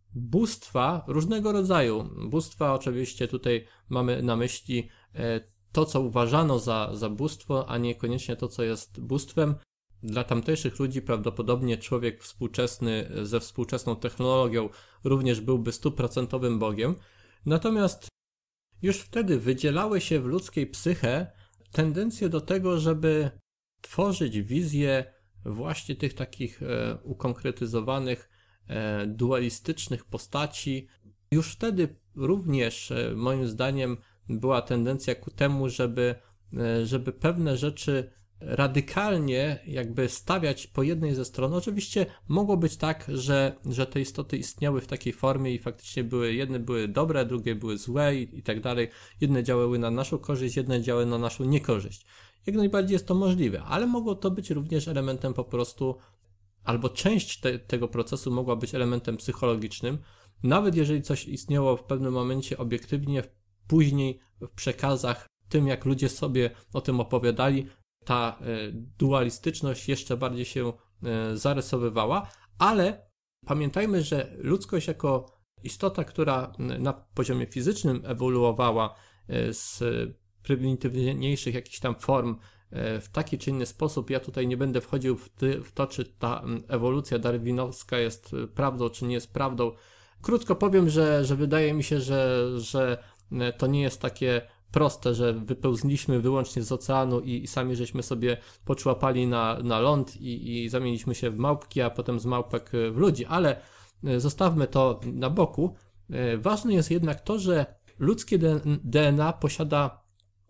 Speaker 1: bóstwa różnego rodzaju. Bóstwa oczywiście tutaj mamy na myśli to, co uważano za, za bóstwo, a niekoniecznie to, co jest bóstwem. Dla tamtejszych ludzi prawdopodobnie człowiek współczesny ze współczesną technologią również byłby stuprocentowym Bogiem. Natomiast już wtedy wydzielały się w ludzkiej psyche tendencje do tego, żeby tworzyć wizję właśnie tych takich e, ukonkretyzowanych, e, dualistycznych postaci. Już wtedy również e, moim zdaniem była tendencja ku temu, żeby, e, żeby pewne rzeczy radykalnie jakby stawiać po jednej ze stron. Oczywiście mogło być tak, że, że te istoty istniały w takiej formie i faktycznie były, jedne były dobre, drugie były złe i, i tak dalej. Jedne działały na naszą korzyść, jedne działały na naszą niekorzyść. Jak najbardziej jest to możliwe, ale mogło to być również elementem po prostu, albo część te, tego procesu mogła być elementem psychologicznym, nawet jeżeli coś istniało w pewnym momencie obiektywnie, później w przekazach, tym jak ludzie sobie o tym opowiadali, ta e, dualistyczność jeszcze bardziej się e, zarysowywała, ale pamiętajmy, że ludzkość jako istota, która na poziomie fizycznym ewoluowała e, z prymitywniejszych jakichś tam form e, w taki czy inny sposób, ja tutaj nie będę wchodził w, ty, w to, czy ta ewolucja darwinowska jest prawdą, czy nie jest prawdą. Krótko powiem, że, że wydaje mi się, że, że to nie jest takie proste, że wypełzliśmy wyłącznie z oceanu i, i sami żeśmy sobie poczłapali na, na ląd i, i zamieniliśmy się w małpki, a potem z małpek w ludzi, ale zostawmy to na boku. Ważne jest jednak to, że ludzkie D N A posiada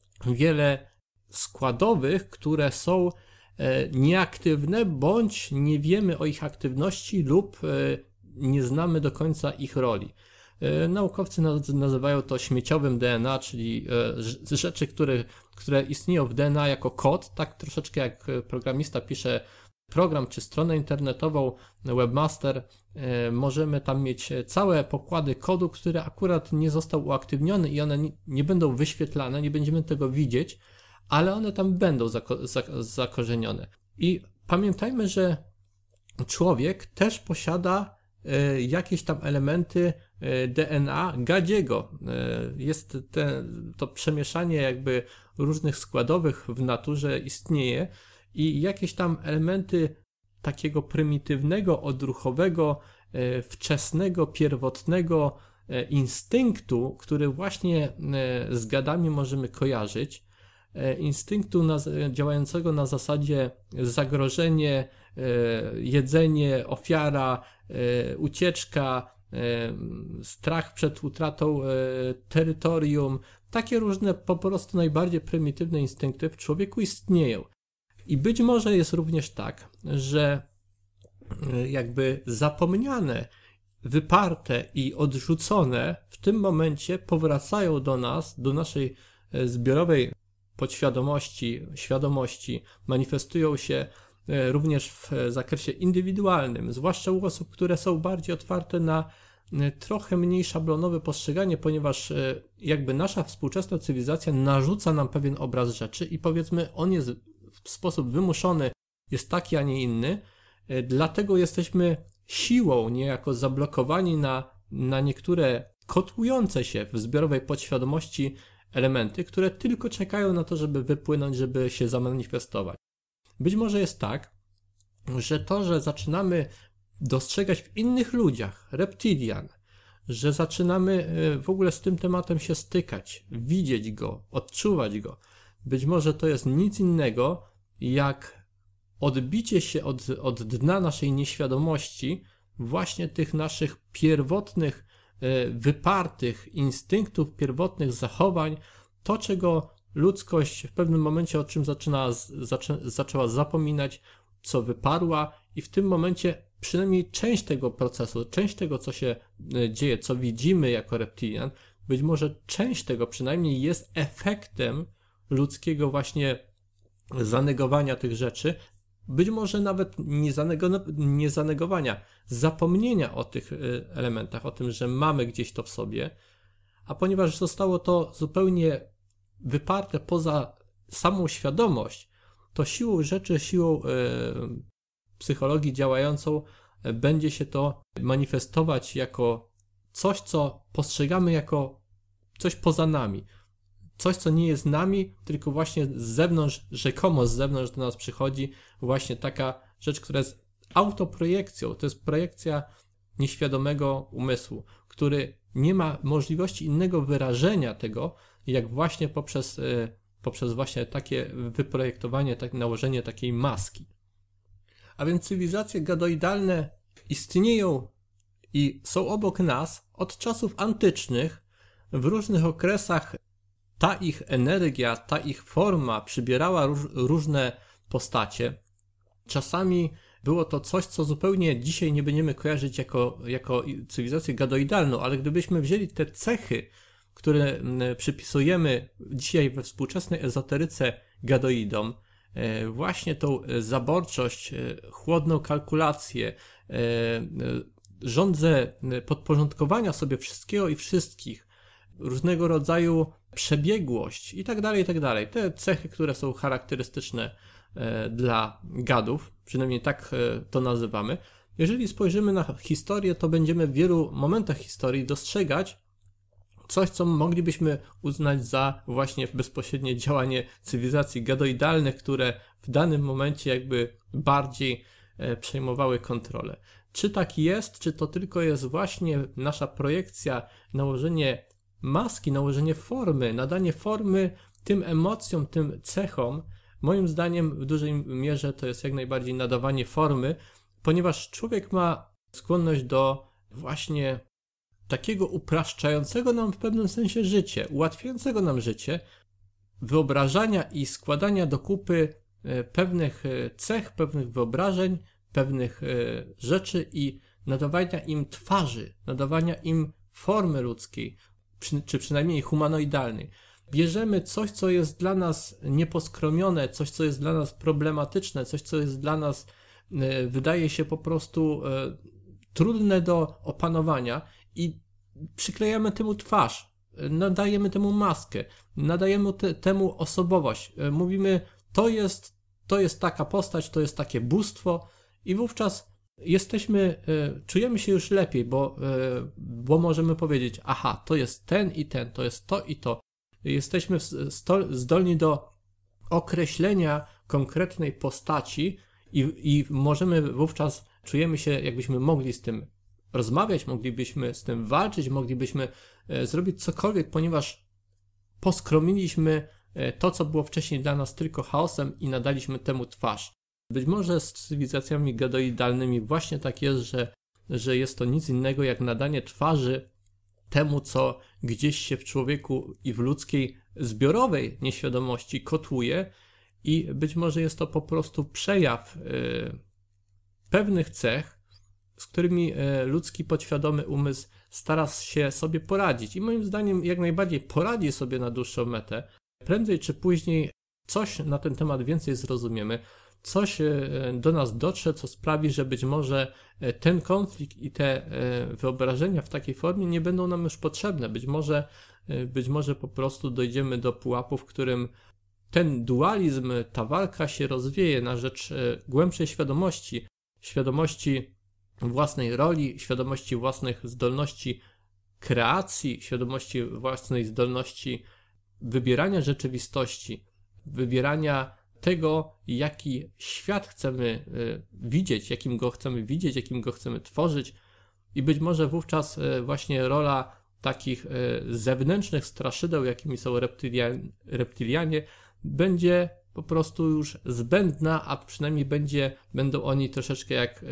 Speaker 1: wiele składowych, które są nieaktywne, bądź nie wiemy o ich aktywności lub nie znamy do końca ich roli. Naukowcy nazywają to śmieciowym D N A, czyli rzeczy, które, które istnieją w D N A jako kod, tak troszeczkę jak programista pisze program czy stronę internetową, webmaster, możemy tam mieć całe pokłady kodu, który akurat nie został uaktywniony i one nie będą wyświetlane, nie będziemy tego widzieć, ale one tam będą zako- zakorzenione. I pamiętajmy, że człowiek też posiada jakieś tam elementy D N A gadziego. Jest te, to przemieszanie jakby różnych składowych w naturze istnieje i jakieś tam elementy takiego prymitywnego, odruchowego, wczesnego, pierwotnego instynktu, który właśnie z gadami możemy kojarzyć. Instynktu na, działającego na zasadzie zagrożenie, jedzenie, ofiara, ucieczka, strach przed utratą terytorium. Takie różne po prostu najbardziej prymitywne instynkty w człowieku istnieją. I być może jest również tak, że jakby zapomniane, wyparte i odrzucone w tym momencie powracają do nas, do naszej zbiorowej podświadomości, świadomości, manifestują się również w zakresie indywidualnym, zwłaszcza u osób, które są bardziej otwarte na trochę mniej szablonowe postrzeganie, ponieważ jakby nasza współczesna cywilizacja narzuca nam pewien obraz rzeczy i powiedzmy on jest w sposób wymuszony, jest taki, a nie inny Dlatego jesteśmy siłą niejako zablokowani na, na niektóre kotłujące się w zbiorowej podświadomości elementy, które tylko czekają na to, żeby wypłynąć, żeby się zamanifestować. Być może jest tak, że to, że zaczynamy dostrzegać w innych ludziach reptilian, że zaczynamy w ogóle z tym tematem się stykać, widzieć go, odczuwać go, być może to jest nic innego jak odbicie się od, od dna naszej nieświadomości właśnie tych naszych pierwotnych, wypartych instynktów, pierwotnych zachowań, to czego ludzkość w pewnym momencie o czym zaczyna, zaczę, zaczęła zapominać, co wyparła i w tym momencie przynajmniej część tego procesu, część tego co się dzieje, co widzimy jako reptilian, być może część tego przynajmniej jest efektem ludzkiego właśnie zanegowania tych rzeczy, być może nawet nie, zanego, nie zanegowania, zapomnienia o tych elementach, o tym, że mamy gdzieś to w sobie, a ponieważ zostało to zupełnie wyparte poza samą świadomość, to siłą rzeczy, siłą e, psychologii działającą e, będzie się to manifestować jako coś, co postrzegamy jako coś poza nami. Coś, co nie jest nami, tylko właśnie z zewnątrz, rzekomo z zewnątrz do nas przychodzi właśnie taka rzecz, która jest autoprojekcją. To jest projekcja nieświadomego umysłu, który nie ma możliwości innego wyrażenia tego, jak właśnie poprzez, poprzez właśnie takie wyprojektowanie, tak, nałożenie takiej maski. A więc cywilizacje gadoidalne istnieją i są obok nas od czasów antycznych, w różnych okresach. Ta ich energia, ta ich forma przybierała róż, różne postacie. Czasami było to coś, co zupełnie dzisiaj nie będziemy kojarzyć jako, jako cywilizację gadoidalną, ale gdybyśmy wzięli te cechy, które przypisujemy dzisiaj we współczesnej ezoteryce gadoidom, właśnie tą zaborczość, chłodną kalkulację, żądzę podporządkowania sobie wszystkiego i wszystkich, różnego rodzaju przebiegłość i tak dalej, i tak dalej. Te cechy, które są charakterystyczne e, dla gadów, przynajmniej tak e, to nazywamy. Jeżeli spojrzymy na historię, to będziemy w wielu momentach historii dostrzegać coś, co moglibyśmy uznać za właśnie bezpośrednie działanie cywilizacji gadoidalnych, które w danym momencie jakby bardziej e, przejmowały kontrolę. Czy tak jest, czy to tylko jest właśnie nasza projekcja, nałożenie maski, nałożenie formy, nadanie formy tym emocjom, tym cechom, moim zdaniem w dużej mierze to jest jak najbardziej nadawanie formy, ponieważ człowiek ma skłonność do właśnie takiego upraszczającego nam w pewnym sensie życie, ułatwiającego nam życie, wyobrażania i składania do kupy pewnych cech, pewnych wyobrażeń, pewnych rzeczy i nadawania im twarzy, nadawania im formy ludzkiej, czy przynajmniej humanoidalnej. Bierzemy coś, co jest dla nas nieposkromione, coś, co jest dla nas problematyczne, coś, co jest dla nas, e, wydaje się po prostu e, trudne do opanowania i przyklejamy temu twarz, nadajemy temu maskę, nadajemy te, temu osobowość. E, mówimy, to jest, to jest taka postać, to jest takie bóstwo i wówczas jesteśmy, y, czujemy się już lepiej, bo, y, bo możemy powiedzieć, aha, to jest ten i ten, to jest to i to. Jesteśmy sto, zdolni do określenia konkretnej postaci i, i możemy wówczas, czujemy się, jakbyśmy mogli z tym rozmawiać, moglibyśmy z tym walczyć, moglibyśmy y, zrobić cokolwiek, ponieważ poskromiliśmy y, to, co było wcześniej dla nas tylko chaosem i nadaliśmy temu twarz. Być może z cywilizacjami gadoidalnymi właśnie tak jest, że, że jest to nic innego jak nadanie twarzy temu, co gdzieś się w człowieku i w ludzkiej zbiorowej nieświadomości kotłuje i być może jest to po prostu przejaw y, pewnych cech, z którymi y, ludzki podświadomy umysł stara się sobie poradzić i moim zdaniem jak najbardziej poradzi sobie na dłuższą metę. Prędzej czy później coś na ten temat więcej zrozumiemy, coś do nas dotrze, co sprawi, że być może ten konflikt i te wyobrażenia w takiej formie nie będą nam już potrzebne. Być może, być może po prostu dojdziemy do pułapu, w którym ten dualizm, ta walka się rozwieje na rzecz głębszej świadomości, świadomości własnej roli, świadomości własnych zdolności kreacji, świadomości własnej zdolności wybierania rzeczywistości, wybierania tego, jaki świat chcemy widzieć, jakim go chcemy widzieć, jakim go chcemy tworzyć i być może wówczas właśnie rola takich zewnętrznych straszydeł, jakimi są reptilian, reptilianie, będzie po prostu już zbędna, a przynajmniej będzie, będą oni troszeczkę jak,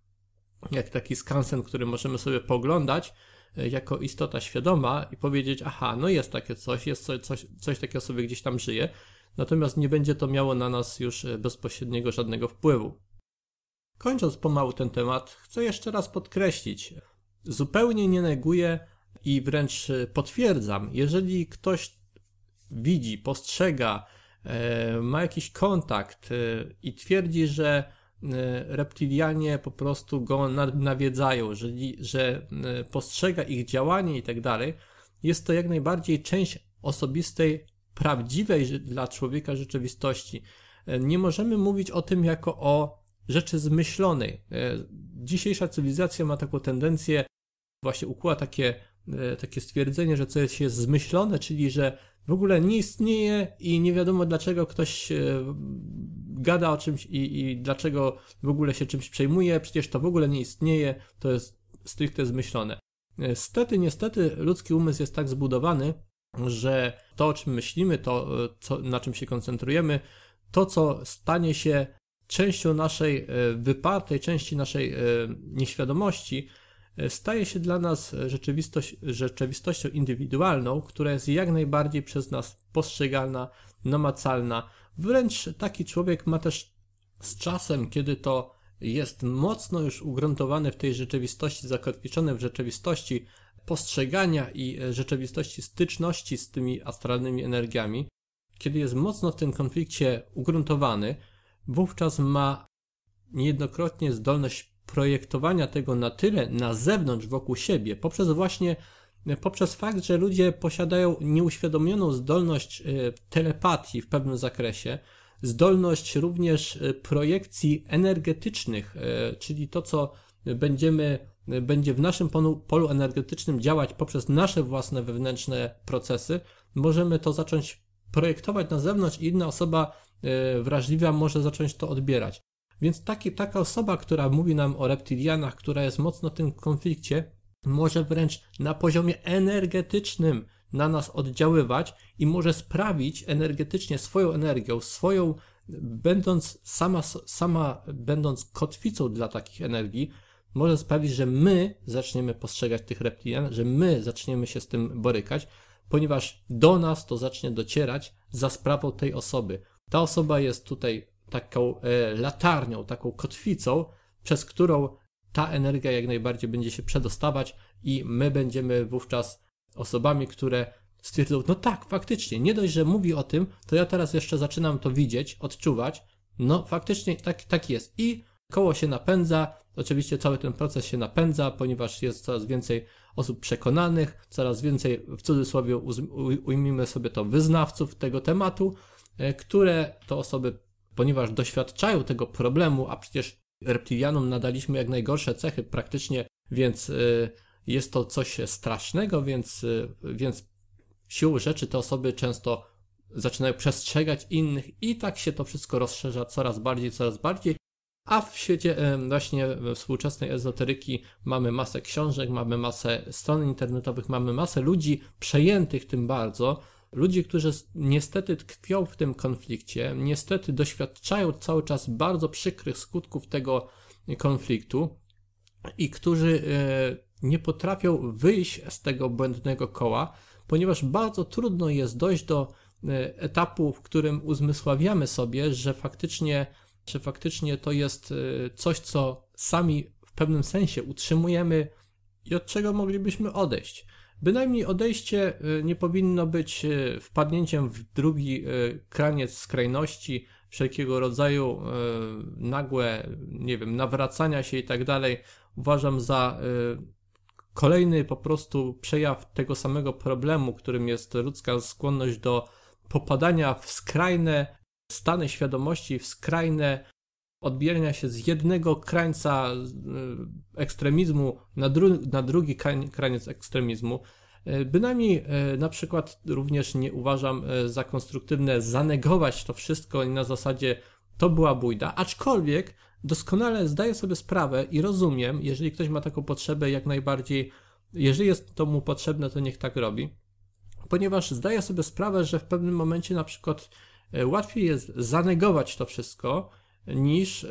Speaker 1: jak taki skansen, który możemy sobie poglądać jako istota świadoma i powiedzieć, aha, no jest takie coś, jest coś, coś, coś takiego sobie gdzieś tam żyje, natomiast nie będzie to miało na nas już bezpośredniego żadnego wpływu. Kończąc pomału ten temat, chcę jeszcze raz podkreślić, zupełnie nie neguję i wręcz potwierdzam, jeżeli ktoś widzi, postrzega, ma jakiś kontakt i twierdzi, że reptilianie po prostu go nawiedzają, że, że postrzega ich działanie i tak dalej, jest to jak najbardziej część osobistej, prawdziwej dla człowieka rzeczywistości. Nie możemy mówić o tym jako o rzeczy zmyślonej. Dzisiejsza cywilizacja ma taką tendencję, właśnie ukuła takie, takie stwierdzenie, że coś jest zmyślone, czyli że w ogóle nie istnieje i nie wiadomo dlaczego ktoś gada o czymś i, i dlaczego w ogóle się czymś przejmuje, przecież to w ogóle nie istnieje, to jest stricte zmyślone. Niestety, niestety ludzki umysł jest tak zbudowany, że to, o czym myślimy, to, co, na czym się koncentrujemy, to, co stanie się częścią naszej wypartej części naszej nieświadomości, staje się dla nas rzeczywistość, rzeczywistością indywidualną, która jest jak najbardziej przez nas postrzegalna, namacalna. Wręcz taki człowiek ma też z czasem, kiedy to jest mocno już ugruntowane w tej rzeczywistości, zakotwiczone w rzeczywistości postrzegania i rzeczywistości styczności z tymi astralnymi energiami, kiedy jest mocno w tym konflikcie ugruntowany, wówczas ma niejednokrotnie zdolność projektowania tego na tyle na zewnątrz, wokół siebie, poprzez właśnie, poprzez fakt, że ludzie posiadają nieuświadomioną zdolność telepatii w pewnym zakresie, zdolność również projekcji energetycznych, czyli to, co będziemy, będzie w naszym polu, polu energetycznym działać poprzez nasze własne wewnętrzne procesy, możemy to zacząć projektować na zewnątrz i inna osoba wrażliwa może zacząć to odbierać. Więc taki, taka osoba, która mówi nam o reptilianach, która jest mocno w tym konflikcie, może wręcz na poziomie energetycznym na nas oddziaływać i może sprawić energetycznie swoją energią, swoją, będąc sama, sama będąc kotwicą dla takich energii, może sprawić, że my zaczniemy postrzegać tych reptilian, że my zaczniemy się z tym borykać, ponieważ do nas to zacznie docierać za sprawą tej osoby. Ta osoba jest tutaj taką e, latarnią, taką kotwicą, przez którą ta energia jak najbardziej będzie się przedostawać i my będziemy wówczas osobami, które stwierdzą, no tak, faktycznie, nie dość, że mówi o tym, to ja teraz jeszcze zaczynam to widzieć, odczuwać, no faktycznie tak, tak jest i koło się napędza, oczywiście cały ten proces się napędza, ponieważ jest coraz więcej osób przekonanych, coraz więcej, w cudzysłowie ujmijmy sobie to, wyznawców tego tematu, e, które to osoby, ponieważ doświadczają tego problemu, a przecież reptilianom nadaliśmy jak najgorsze cechy praktycznie, więc y, jest to coś strasznego, więc, y, więc siłą rzeczy te osoby często zaczynają przestrzegać innych i tak się to wszystko rozszerza coraz bardziej, coraz bardziej, a w świecie y, właśnie współczesnej ezoteryki mamy masę książek, mamy masę stron internetowych, mamy masę ludzi przejętych tym bardzo, ludzi, którzy niestety tkwią w tym konflikcie, niestety doświadczają cały czas bardzo przykrych skutków tego konfliktu i którzy nie potrafią wyjść z tego błędnego koła, ponieważ bardzo trudno jest dojść do etapu, w którym uzmysławiamy sobie, że faktycznie, że faktycznie to jest coś, co sami w pewnym sensie utrzymujemy i od czego moglibyśmy odejść. Bynajmniej odejście nie powinno być wpadnięciem w drugi kraniec skrajności, wszelkiego rodzaju nagłe, nie wiem, nawracania się i tak dalej. Uważam za kolejny po prostu przejaw tego samego problemu, którym jest ludzka skłonność do popadania w skrajne stany świadomości, w skrajne odbijania się z jednego krańca ekstremizmu na, dru- na drugi kraniec ekstremizmu. Bynajmniej na przykład również nie uważam za konstruktywne zanegować to wszystko i na zasadzie to była bójda, aczkolwiek doskonale zdaję sobie sprawę i rozumiem, jeżeli ktoś ma taką potrzebę, jak najbardziej, jeżeli jest to mu potrzebne, to niech tak robi, ponieważ zdaję sobie sprawę, że w pewnym momencie na przykład łatwiej jest zanegować to wszystko, niż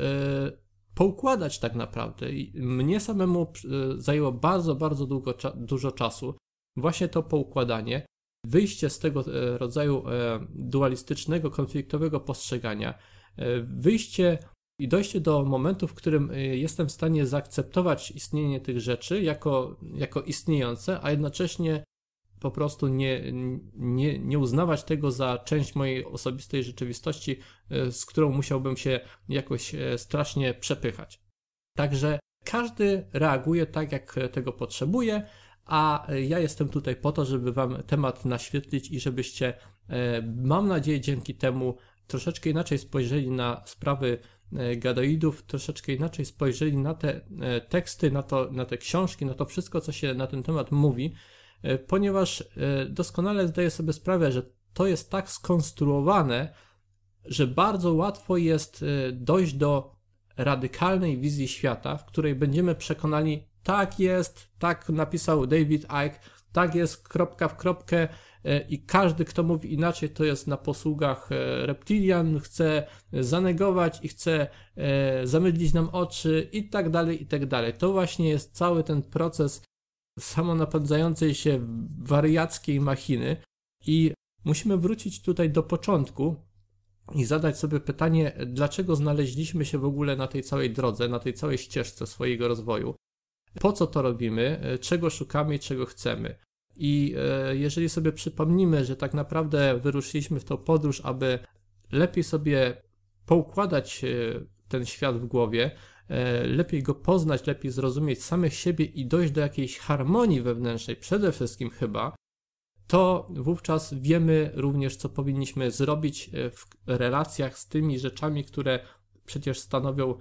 Speaker 1: poukładać tak naprawdę. I mnie samemu zajęło bardzo, bardzo długo, dużo czasu właśnie to poukładanie, wyjście z tego rodzaju dualistycznego, konfliktowego postrzegania, wyjście i dojście do momentu, w którym jestem w stanie zaakceptować istnienie tych rzeczy jako, jako istniejące, a jednocześnie po prostu nie, nie, nie uznawać tego za część mojej osobistej rzeczywistości, z którą musiałbym się jakoś strasznie przepychać. Także każdy reaguje tak, jak tego potrzebuje, a ja jestem tutaj po to, żeby wam temat naświetlić i żebyście, mam nadzieję, dzięki temu troszeczkę inaczej spojrzeli na sprawy gadoidów, troszeczkę inaczej spojrzeli na te teksty, na, to, na te książki, na to wszystko, co się na ten temat mówi, ponieważ doskonale zdaję sobie sprawę, że to jest tak skonstruowane, że bardzo łatwo jest dojść do radykalnej wizji świata, w której będziemy przekonani, tak jest, tak napisał David Icke, tak jest kropka w kropkę i każdy, kto mówi inaczej, to jest na posługach reptilian, chce zanegować i chce zamydlić nam oczy i tak dalej, i tak dalej. To właśnie jest cały ten proces samonapędzającej się wariackiej machiny i musimy wrócić tutaj do początku i zadać sobie pytanie, dlaczego znaleźliśmy się w ogóle na tej całej drodze, na tej całej ścieżce swojego rozwoju. Po co to robimy, czego szukamy i czego chcemy. I jeżeli sobie przypomnimy, że tak naprawdę wyruszyliśmy w tą podróż, aby lepiej sobie poukładać ten świat w głowie, lepiej go poznać, lepiej zrozumieć samych siebie i dojść do jakiejś harmonii wewnętrznej, przede wszystkim chyba, to wówczas wiemy również, co powinniśmy zrobić w relacjach z tymi rzeczami, które przecież stanowią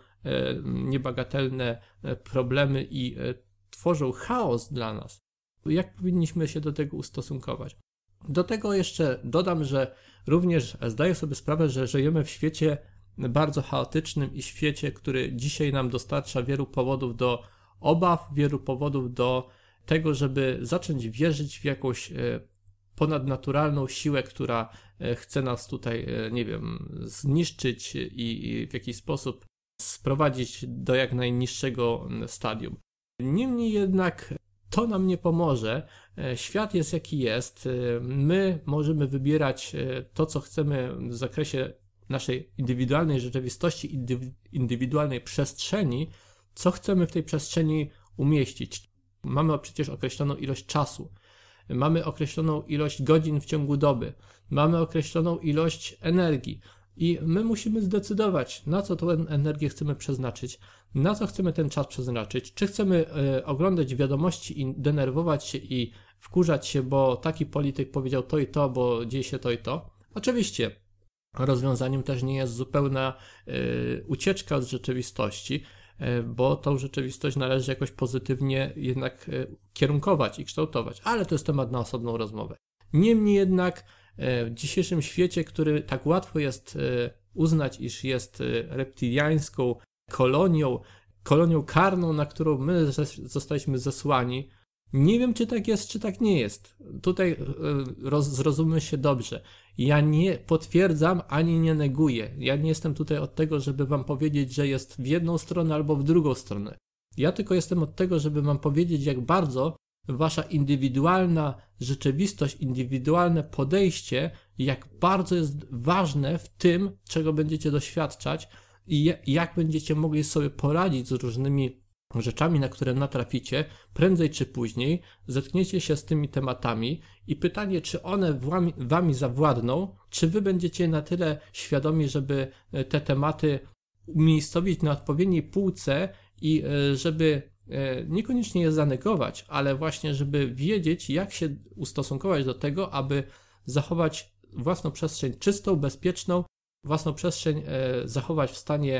Speaker 1: niebagatelne problemy i tworzą chaos dla nas. Jak powinniśmy się do tego ustosunkować? Do tego jeszcze dodam, że również zdaję sobie sprawę, że żyjemy w świecie bardzo chaotycznym i świecie, który dzisiaj nam dostarcza wielu powodów do obaw, wielu powodów do tego, żeby zacząć wierzyć w jakąś ponadnaturalną siłę, która chce nas tutaj, nie wiem, zniszczyć i w jakiś sposób sprowadzić do jak najniższego stadium. Niemniej jednak to nam nie pomoże. Świat jest jaki jest. My możemy wybierać to, co chcemy w zakresie naszej indywidualnej rzeczywistości, indywidualnej przestrzeni, co chcemy w tej przestrzeni umieścić. Mamy przecież określoną ilość czasu. Mamy określoną ilość godzin w ciągu doby. Mamy określoną ilość energii. I my musimy zdecydować, na co tę energię chcemy przeznaczyć, na co chcemy ten czas przeznaczyć, czy chcemy y, oglądać wiadomości i denerwować się i wkurzać się, bo taki polityk powiedział to i to, bo dzieje się to i to. Oczywiście rozwiązaniem też nie jest zupełna y, ucieczka od rzeczywistości, y, bo tą rzeczywistość należy jakoś pozytywnie jednak y, kierunkować i kształtować, ale to jest temat na osobną rozmowę. Niemniej jednak w dzisiejszym świecie, który tak łatwo jest uznać, iż jest reptiliańską kolonią, kolonią karną, na którą my zostaliśmy zesłani, nie wiem, czy tak jest, czy tak nie jest. Tutaj roz, zrozummy się dobrze. Ja nie potwierdzam, ani nie neguję. Ja nie jestem tutaj od tego, żeby wam powiedzieć, że jest w jedną stronę albo w drugą stronę. Ja tylko jestem od tego, żeby wam powiedzieć, jak bardzo wasza indywidualna rzeczywistość, indywidualne podejście, jak bardzo jest ważne w tym, czego będziecie doświadczać i jak będziecie mogli sobie poradzić z różnymi rzeczami, na które natraficie, prędzej czy później zetkniecie się z tymi tematami i pytanie, czy one wami, wami zawładną, czy wy będziecie na tyle świadomi, żeby te tematy umiejscowić na odpowiedniej półce i żeby niekoniecznie je zanegować, ale właśnie, żeby wiedzieć, jak się ustosunkować do tego, aby zachować własną przestrzeń czystą, bezpieczną, własną przestrzeń zachować w stanie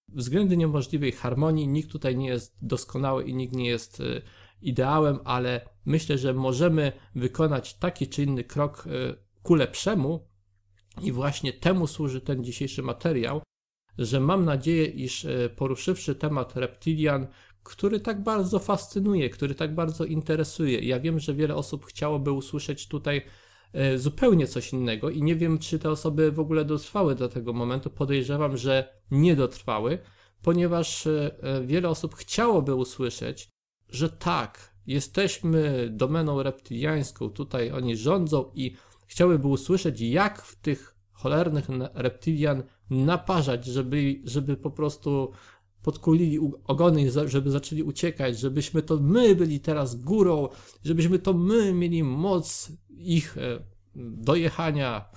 Speaker 1: względnie niemożliwej harmonii. Nikt tutaj nie jest doskonały i nikt nie jest y, ideałem, ale myślę, że możemy wykonać taki czy inny krok y, ku lepszemu i właśnie temu służy ten dzisiejszy materiał, że mam nadzieję, iż y, poruszywszy temat reptilian, który tak bardzo fascynuje, który tak bardzo interesuje. Ja wiem, że wiele osób chciałoby usłyszeć tutaj e, zupełnie coś innego i nie wiem, czy te osoby w ogóle dotrwały do tego momentu. Podejrzewam, że nie dotrwały, ponieważ e, wiele osób chciałoby usłyszeć, że tak, jesteśmy domeną reptiliańską, tutaj oni rządzą i chciałyby usłyszeć, jak w tych cholernych reptilian naparzać, żeby, żeby po prostu podkulili ogony, żeby zaczęli uciekać, żebyśmy to my byli teraz górą, żebyśmy to my mieli moc ich dojechania,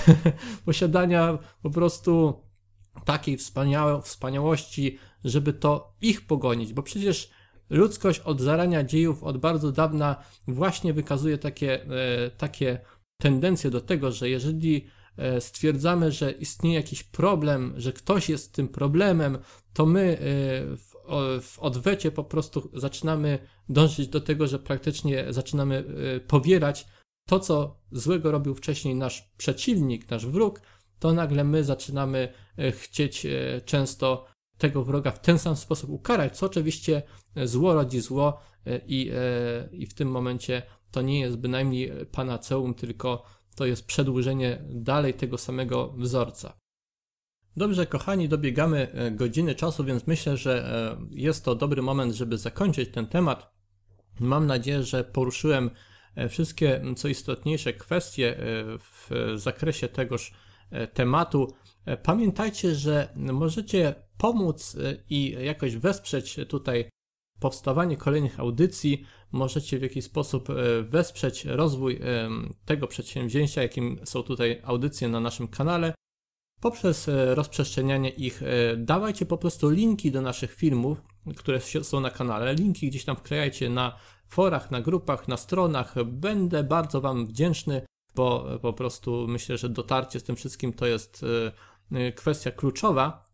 Speaker 1: posiadania po prostu takiej wspaniałe, wspaniałości, żeby to ich pogonić, bo przecież ludzkość od zarania dziejów, od bardzo dawna właśnie wykazuje takie, takie tendencje do tego, że jeżeli stwierdzamy, że istnieje jakiś problem, że ktoś jest tym problemem, to my w, w odwecie po prostu zaczynamy dążyć do tego, że praktycznie zaczynamy powielać to, co złego robił wcześniej nasz przeciwnik, nasz wróg, to nagle my zaczynamy chcieć często tego wroga w ten sam sposób ukarać, co oczywiście zło rodzi zło i, i w tym momencie to nie jest bynajmniej panaceum, tylko to jest przedłużenie dalej tego samego wzorca. Dobrze, kochani, dobiegamy godziny czasu, więc myślę, że jest to dobry moment, żeby zakończyć ten temat. Mam nadzieję, że poruszyłem wszystkie co istotniejsze kwestie w zakresie tegoż tematu. Pamiętajcie, że możecie pomóc i jakoś wesprzeć tutaj powstawanie kolejnych audycji, możecie w jakiś sposób wesprzeć rozwój tego przedsięwzięcia, jakim są tutaj audycje na naszym kanale, poprzez rozprzestrzenianie ich. Dawajcie po prostu linki do naszych filmów, które są na kanale, linki gdzieś tam wklejajcie na forach, na grupach, na stronach. Będę bardzo Wam wdzięczny, bo po prostu myślę, że dotarcie z tym wszystkim to jest kwestia kluczowa.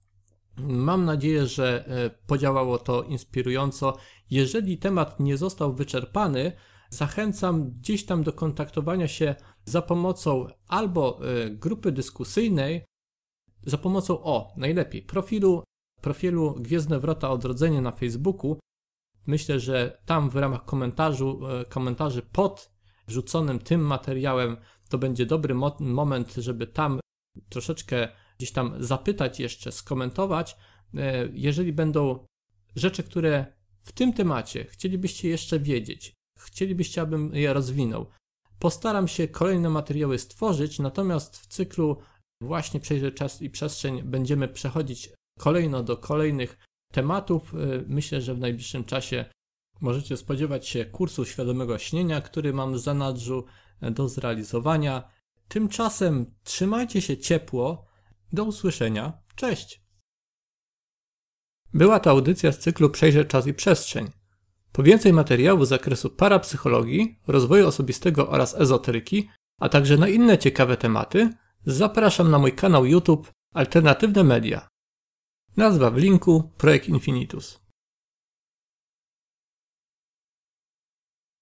Speaker 1: Mam nadzieję, że podziałało to inspirująco. Jeżeli temat nie został wyczerpany, zachęcam gdzieś tam do kontaktowania się za pomocą albo grupy dyskusyjnej, za pomocą, o, najlepiej, profilu, profilu Gwiezdne Wrota Odrodzenie na Facebooku. Myślę, że tam w ramach komentarzu, komentarzy pod wrzuconym tym materiałem to będzie dobry mo- moment, żeby tam troszeczkę gdzieś tam zapytać jeszcze, skomentować. Jeżeli będą rzeczy, które w tym temacie chcielibyście jeszcze wiedzieć, chcielibyście, abym je rozwinął, postaram się kolejne materiały stworzyć, natomiast w cyklu właśnie Przejrzeć Czas i Przestrzeń będziemy przechodzić kolejno do kolejnych tematów. Myślę, że w najbliższym czasie możecie spodziewać się kursu świadomego śnienia, który mam w zanadrzu do zrealizowania. Tymczasem trzymajcie się ciepło. Do usłyszenia. Cześć! Była to audycja z cyklu Przejrzeć Czas i Przestrzeń. Po więcej materiału z zakresu parapsychologii, rozwoju osobistego oraz ezoteryki, a także na inne ciekawe tematy, zapraszam na mój kanał YouTube Alternatywne Media. Nazwa w linku Projekt Infinitus.